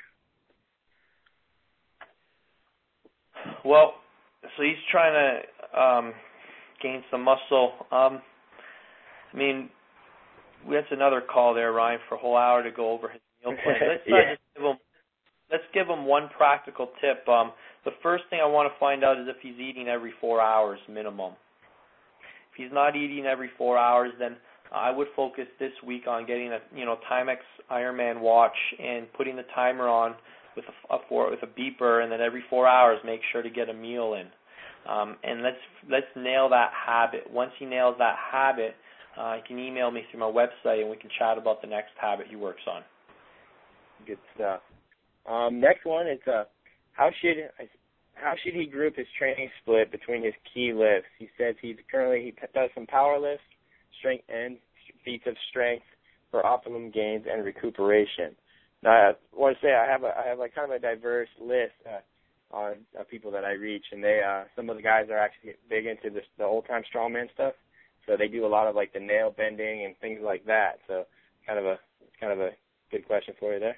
Well, so he's trying to um, gain some muscle. Um, I mean, that's another call there, Ryan, for a whole hour to go over his meal plan. Let's, yeah. uh, just give him, let's give him one practical tip. Um, the first thing I want to find out is if he's eating every four hours minimum. If he's not eating every four hours, then I would focus this week on getting a, you know, Timex Ironman watch and putting the timer on with a, a four, with a beeper, and then every four hours make sure to get a meal in. Um, and let's let's nail that habit. Once he nails that habit, uh, he can email me through my website, and we can chat about the next habit he works on. Good stuff. Um, next one is uh, how should how should he group his training split between his key lifts? He says he's currently he does some power lifts, strength, and feats of strength for optimum gains and recuperation. Now, I want to say I have a I have like kind of a diverse list uh, on uh, people that I reach, and they uh, some of the guys are actually big into this, the old time strongman stuff. So they do a lot of like the nail bending and things like that. So kind of a it's kind of a good question for you there.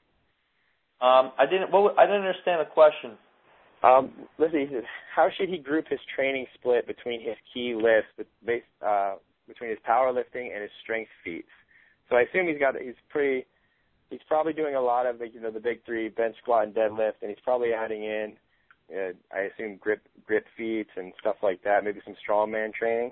Um, I didn't. What, I didn't understand the question. Um, let's see. How should he group his training split between his key lifts, with base, uh, between his powerlifting and his strength feats? So I assume he's got he's pretty. He's probably doing a lot of the you know the big three: bench, squat, and deadlift, and he's probably adding in, uh, I assume, grip grip feats and stuff like that. Maybe some strongman training.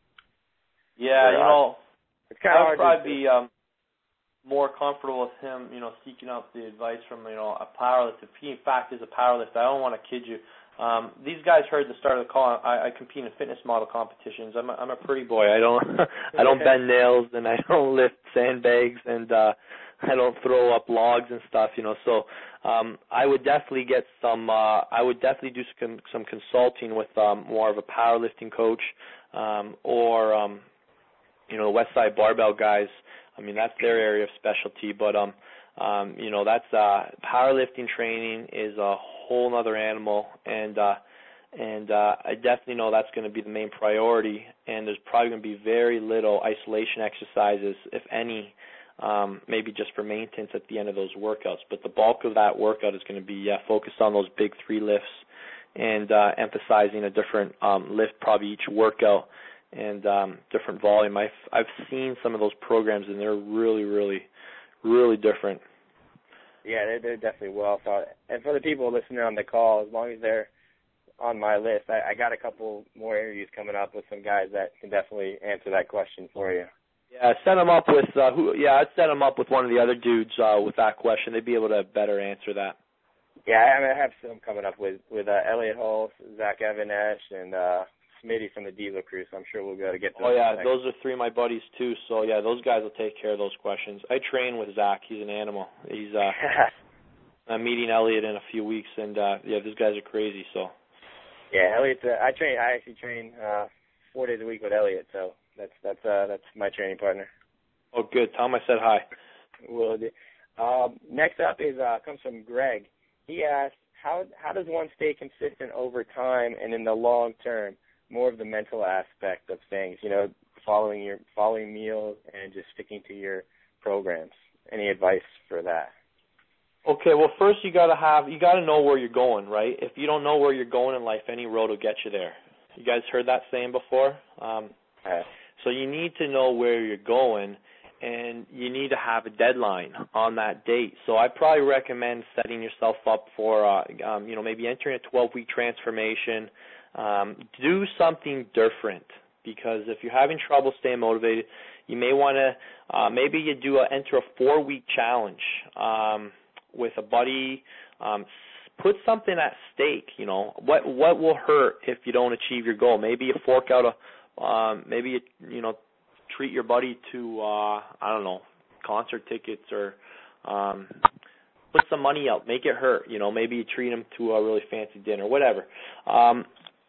Yeah, but, you uh, know, it's kind of I'd hard probably to be um, more comfortable with him, you know, seeking out the advice from, you know, a powerlifter. If he, in fact, is a powerlifter, I don't want to kid you. Um, these guys heard the start of the call. I, I compete in fitness model competitions. I'm a, I'm a pretty boy. I don't I don't bend nails, and I don't lift sandbags, and uh, I don't throw up logs and stuff. You know, so um, I would definitely get some. Uh, I would definitely do some, some consulting with um, more of a powerlifting coach, um, or um, you know, Westside Barbell guys. I mean, that's their area of specialty, but um, um, you know, that's uh, powerlifting training is a whole other animal, and uh, and uh, I definitely know that's going to be the main priority. And there's probably going to be very little isolation exercises, if any, um, maybe just for maintenance at the end of those workouts. But the bulk of that workout is going to be yeah, focused on those big three lifts and uh, emphasizing a different um, lift probably each workout. And um, different volume. I've I've seen some of those programs, and they're really, really, really different. Yeah, they're, they're definitely well thought. And for the people listening on the call, as long as they're on my list, I, I got a couple more interviews coming up with some guys that can definitely answer that question for you. Yeah, set them up with uh, who? Yeah, I'd set them up with one of the other dudes uh, with that question. They'd be able to better answer that. Yeah, I, mean, I have some coming up with with uh, Elliot Hulse, Zach Evanesh, and uh, Smitty from the Diesel Crew, so I'm sure we'll be able to get those. Oh, yeah, those are three of my buddies, too. So, yeah, those guys will take care of those questions. I train with Zach. He's an animal. He's uh, I'm meeting Elliot in a few weeks, and, uh, yeah, these guys are crazy, so. Yeah, Elliot, uh, I train. I actually train uh, four days a week with Elliot, so that's that's uh, that's my training partner. Oh, good. Tell him I said hi. Will do. Um, next up is uh, comes from Greg. He asked, how how does one stay consistent over time and in the long term? More of the mental aspect of things, you know, following your following meals and just sticking to your programs. Any advice for that? Okay, well, first you gotta have you gotta know where you're going, right? If you don't know where you're going in life, any road will get you there. You guys heard that saying before? Um, uh, so you need to know where you're going, and you need to have a deadline on that date. So I probably recommend setting yourself up for, uh, um, you know, maybe entering a twelve-week transformation. Um, do something different, because if you're having trouble staying motivated, you may want to uh, maybe you do a, enter a four-week challenge um, with a buddy. Um, put something at stake. You know, what what will hurt if you don't achieve your goal? Maybe you fork out a um, maybe you you know treat your buddy to uh, I don't know concert tickets, or um, put some money out. Make it hurt. You know, maybe you treat him to a really fancy dinner, whatever. Um,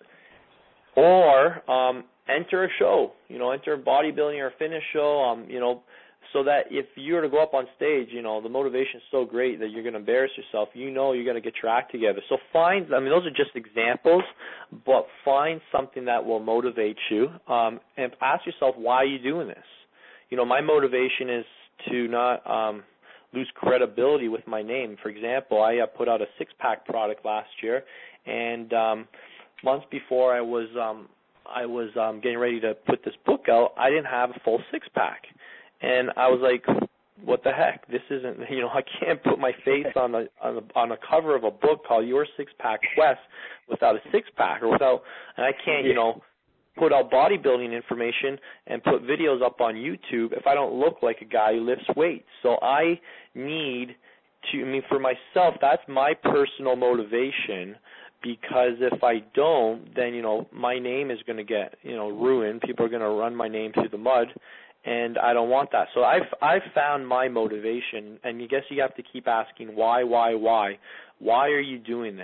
Or um, enter a show, you know, enter a bodybuilding or a fitness show, um, you know, so that if you were to go up on stage, you know, the motivation is so great that you're going to embarrass yourself. You know you're going to get your act together. So find, I mean, those are just examples, but find something that will motivate you, um, and ask yourself, why are you doing this? You know, my motivation is to not um, lose credibility with my name. For example, I uh, put out a six-pack product last year, and um, months before I was um, I was um, getting ready to put this book out, I didn't have a full six-pack. And I was like, what the heck? This isn't, you know, I can't put my face on the on the on the cover of a book called Your Six-Pack Quest without a six-pack, or without, and I can't, you know, put out bodybuilding information and put videos up on YouTube if I don't look like a guy who lifts weights. So I need to, I mean, for myself, that's my personal motivation. Because if I don't, then, you know, my name is going to get, you know, ruined. People are going to run my name through the mud, and I don't want that. So I've I've found my motivation, and I guess you have to keep asking why, why, why. Why are you doing this?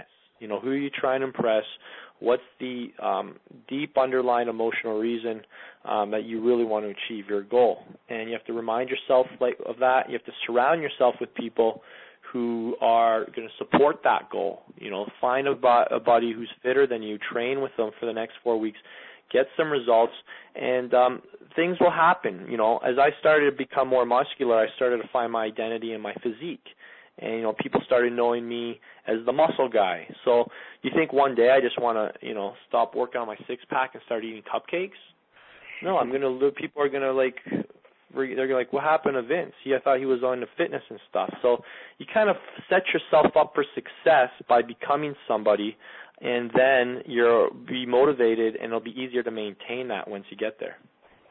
You know, who are you trying to impress? What's the um, deep underlying emotional reason um, that you really want to achieve your goal? And you have to remind yourself like, of that. You have to surround yourself with people who are going to support that goal. You know, find a, bo- a buddy who's fitter than you, train with them for the next four weeks, get some results, and um, things will happen. You know, as I started to become more muscular, I started to find my identity in my physique. And, you know, people started knowing me as the muscle guy. So you think one day I just want to, you know, stop working on my six-pack and start eating cupcakes? No, I'm going to, people are going to, like, they're going to like, what happened to Vince? He, I thought he was on the fitness and stuff. So you kind of set yourself up for success by becoming somebody, and then you'll be motivated, and it'll be easier to maintain that once you get there.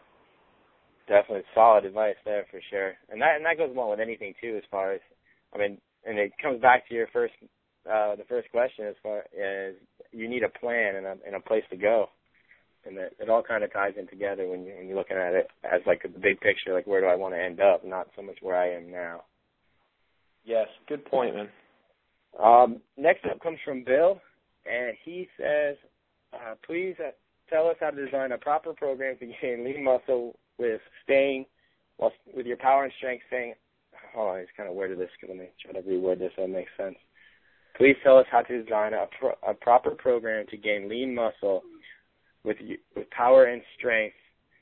Definitely solid advice there for sure. And that and that goes along with anything, too, as far as, I mean, and it comes back to your first, uh, the first question as far as you need a plan and a, and a place to go. And that it all kind of ties in together when, you, when you're looking at it as like the big picture, like where do I want to end up, not so much where I am now. Yes, good point, man. Um, next up comes from Bill, and he says, uh, please uh, tell us how to design a proper program to gain lean muscle with staying, well, with your power and strength staying. Hold on, I just kind of worded this. Let me try to reword this so it makes sense. Please tell us how to design a, pro, a proper program to gain lean muscle with with power and strength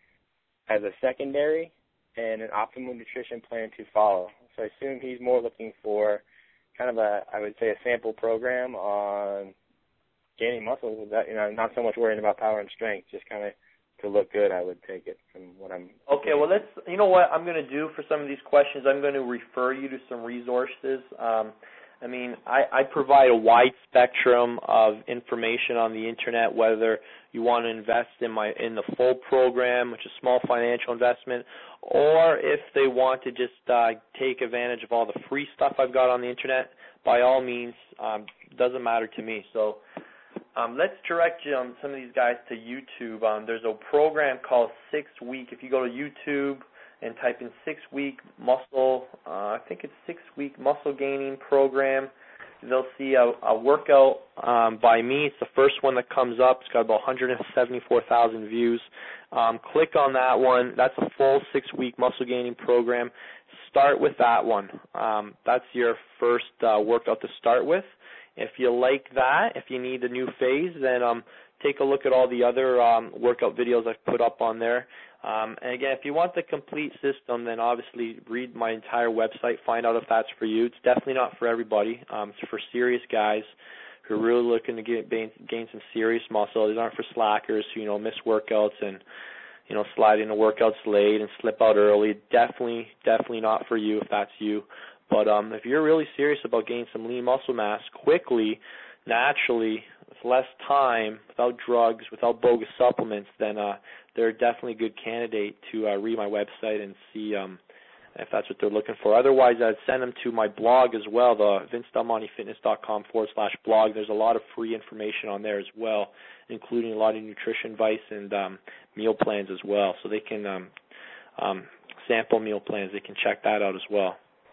as a secondary and an optimal nutrition plan to follow. So I assume he's more looking for kind of a, I would say, a sample program on gaining muscle. That, you know, not so much worrying about power and strength, just kind of to look good, I would take it from what I'm... Okay, well, let's, you know what I'm going to do for some of these questions? I'm going to refer you to some resources. Um, I mean, I, I provide a wide spectrum of information on the Internet, whether you want to invest in my in the full program, which is a small financial investment, or if they want to just uh, take advantage of all the free stuff I've got on the Internet, by all means, um, doesn't matter to me. So um, let's direct you, um, some of these guys to YouTube. Um, there's a program called Six Week. If you go to YouTube and type in six-week muscle, uh, I think it's six-week muscle gaining program, they'll see a, a workout um, by me. It's the first one that comes up. It's got about one hundred seventy-four thousand views. Um, click on that one. That's a full six-week muscle gaining program. Start with that one. Um, that's your first uh, workout to start with. If you like that, if you need a new phase, then um, take a look at all the other um, workout videos I've put up on there. Um, and again, if you want the complete system, then obviously read my entire website, find out if that's for you. It's definitely not for everybody. Um, it's for serious guys who are really looking to get, gain some serious muscle. These aren't for slackers who, you know, miss workouts and, you know, slide into workouts late and slip out early. Definitely, definitely not for you if that's you. But um, if you're really serious about gaining some lean muscle mass quickly, naturally, with less time, without drugs, without bogus supplements, then uh, they're definitely a good candidate to uh, read my website and see um, if that's what they're looking for. Otherwise, I'd send them to my blog as well, the vince del monte fitness dot com forward slash blog. There's a lot of free information on there as well, including a lot of nutrition advice and um, meal plans as well. So they can um, um, sample meal plans. They can check that out as well.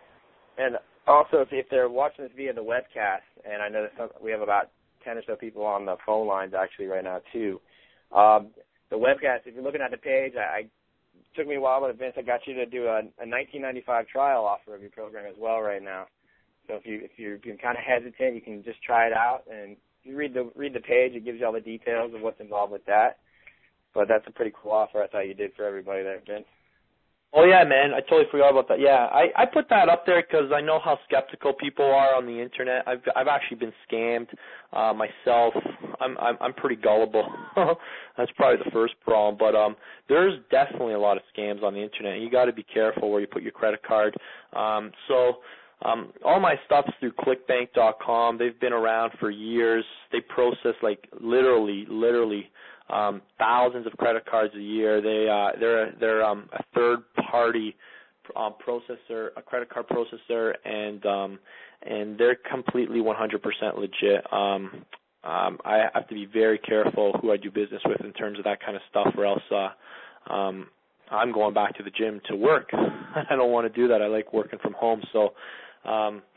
And also, if, if they're watching this via the webcast, and I know that some, we have about ten or so people on the phone lines actually right now too. Um, the webcast, if you're looking at the page, I, I it took me a while, but Vince, I got you to do a, a nineteen ninety-five trial offer of your program as well right now. So if you if you're, you're kind of hesitant, you can just try it out and you read the read the page. It gives you all the details of what's involved with that. But that's a pretty cool offer I thought you did for everybody there, Vince. Oh, yeah, man. I totally forgot about that. Yeah, I, I put that up there because I know how skeptical people are on the Internet. I've I've actually been scammed uh, myself. I'm, I'm I'm pretty gullible. That's probably the first problem. But um, there's definitely a lot of scams on the Internet. You got to be careful where you put your credit card. Um, so um, all my stuff's through click bank dot com. They've been around for years. They process like literally, literally. Um, thousands of credit cards a year. They uh, they're they're um, a third party um, processor, a credit card processor, and um, and they're completely one hundred percent legit. Um, um, I have to be very careful who I do business with in terms of that kind of stuff, or else uh, um, I'm going back to the gym to work. I don't want to do that. I like working from home, so. Um,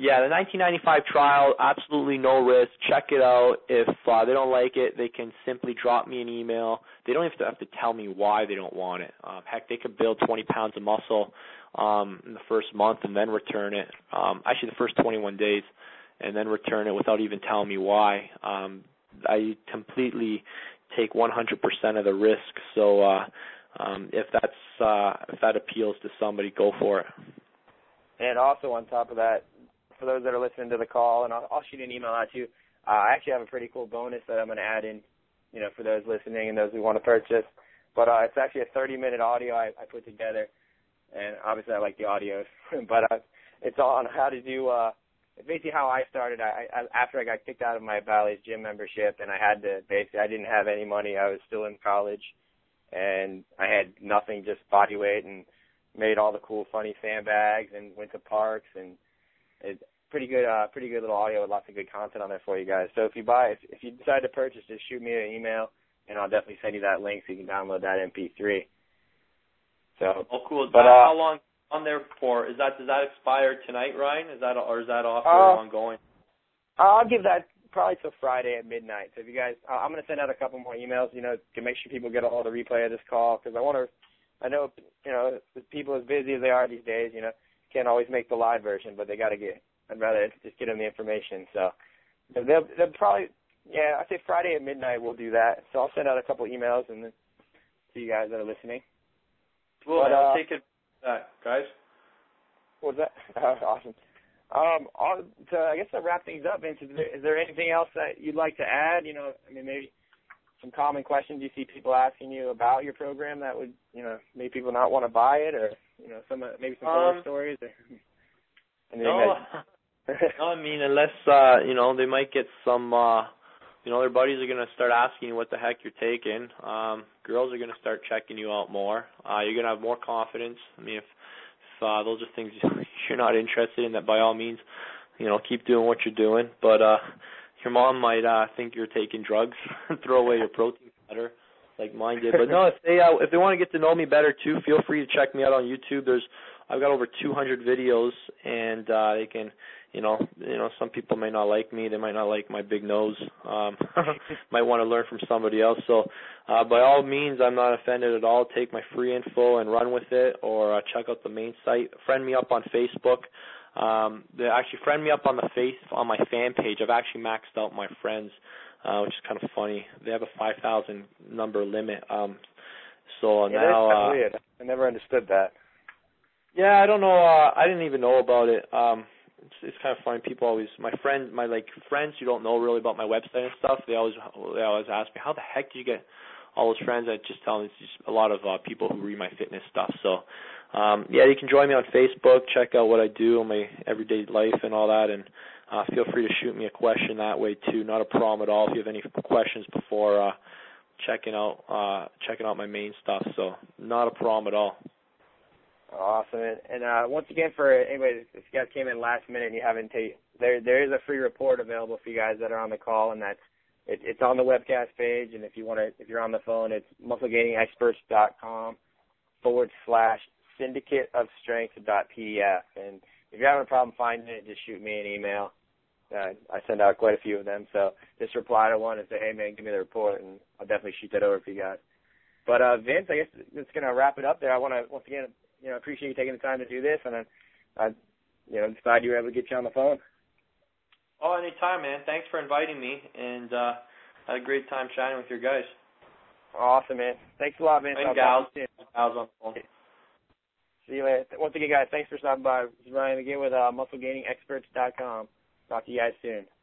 Yeah, the nineteen ninety-five trial, absolutely no risk. Check it out. If uh, they don't like it, they can simply drop me an email. They don't even have to tell me why they don't want it. Um, heck, they could build twenty pounds of muscle um, in the first month and then return it. Um, actually, the first twenty-one days, and then return it without even telling me why. Um, I completely take one hundred percent of the risk. So uh, um, if that's uh, if that appeals to somebody, go for it. And also on top of that, for those that are listening to the call, and I'll, I'll shoot an email out to you, uh, I actually have a pretty cool bonus that I'm going to add in, you know, for those listening and those who want to purchase. But uh, it's actually a thirty-minute audio I, I put together, and obviously I like the audio, but uh, it's all on how to do, uh, basically how I started. I, I after I got kicked out of my Bally's gym membership, and I had to, basically, I didn't have any money. I was still in college, and I had nothing, just body weight, and made all the cool, funny sandbags and went to parks, and it's pretty good, uh, pretty good little audio with lots of good content on there for you guys. So if you buy, if, if you decide to purchase, just shoot me an email, and I'll definitely send you that link so you can download that M P three. So, oh, cool. But, uh, uh, how long on there for? Is that does that expire tonight, Ryan? Is that or is that offer uh, ongoing? I'll give that probably till Friday at midnight. So if you guys, uh, I'm going to send out a couple more emails, you know, to make sure people get all the replay of this call, because I want to. I know, you know, with people as busy as they are these days, you know, can't always make the live version, but they got to get, I'd rather just get them the information. So they'll, they'll probably, yeah, I say Friday at midnight we'll do that. So I'll send out a couple emails and then to you guys that are listening. Well, but, I'll uh, take it back, guys. What was that? Uh, awesome. Um, all, to, I guess to wrap things up, Vince, is there, is there anything else that you'd like to add? You know, I mean, maybe some common questions you see people asking you about your program that would, you know, make people not want to buy it, or, you know, some maybe some horror Um, stories? Or, no, no, I mean, unless, uh, you know, they might get some, uh, you know, their buddies are going to start asking you what the heck you're taking. Um, girls are going to start checking you out more. Uh, you're going to have more confidence. I mean, if, if uh, those are things you're not interested in, that by all means, you know, keep doing what you're doing. But, uh, your mom might uh, think you're taking drugs and throw away your protein powder like mine did. But no, if they uh, if they want to get to know me better too, feel free to check me out on YouTube. There's I've got over two hundred videos, and uh, they can, you know, you know, some people may not like me. They might not like my big nose. Um, might want to learn from somebody else. So, uh, by all means, I'm not offended at all. Take my free info and run with it, or uh, check out the main site. Friend me up on Facebook. Um, they actually friend me up on the face on my fan page. I've actually maxed out my friends, uh, which is kind of funny. They have a five thousand number limit. Um, so yeah, now, that's uh, weird. I never understood that. yeah, I don't know. Uh, I didn't even know about it. Um, it's, it's kind of funny. People always, my friends, my like friends who don't know really about my website and stuff. They always, they always ask me, how the heck do you get all those friends? I just tell them it's just a lot of uh, people who read my fitness stuff. So. Um, yeah, you can join me on Facebook, check out what I do in my everyday life and all that, and uh, feel free to shoot me a question that way too. Not a problem at all if you have any questions before uh, checking out uh, checking out my main stuff. So not a problem at all. Awesome. And, and uh, once again, for anybody, if you guys came in last minute and you haven't taken, there there is a free report available for you guys that are on the call, and that's it, it's on the webcast page. And if you want to, if you're on the phone, it's muscle gaining experts dot com forward slash syndicate of strength dot P D F. And if you're having a problem finding it, just shoot me an email. Uh, I send out quite a few of them, so just reply to one and say, hey, man, give me the report, and I'll definitely shoot that over for you guys. But, uh, Vince, I guess that's going to wrap it up there. I want to, once again, you know, appreciate you taking the time to do this, and I, I you know, just glad you were able to get you on the phone. Oh, anytime, man. Thanks for inviting me, and uh, had a great time chatting with your guys. Awesome, man. Thanks a lot, Vince. And I'll gals. talk to you soon. Gals on the phone. See you later. Once again, guys, thanks for stopping by. This is Ryan again with uh, muscle gaining experts dot com. Talk to you guys soon.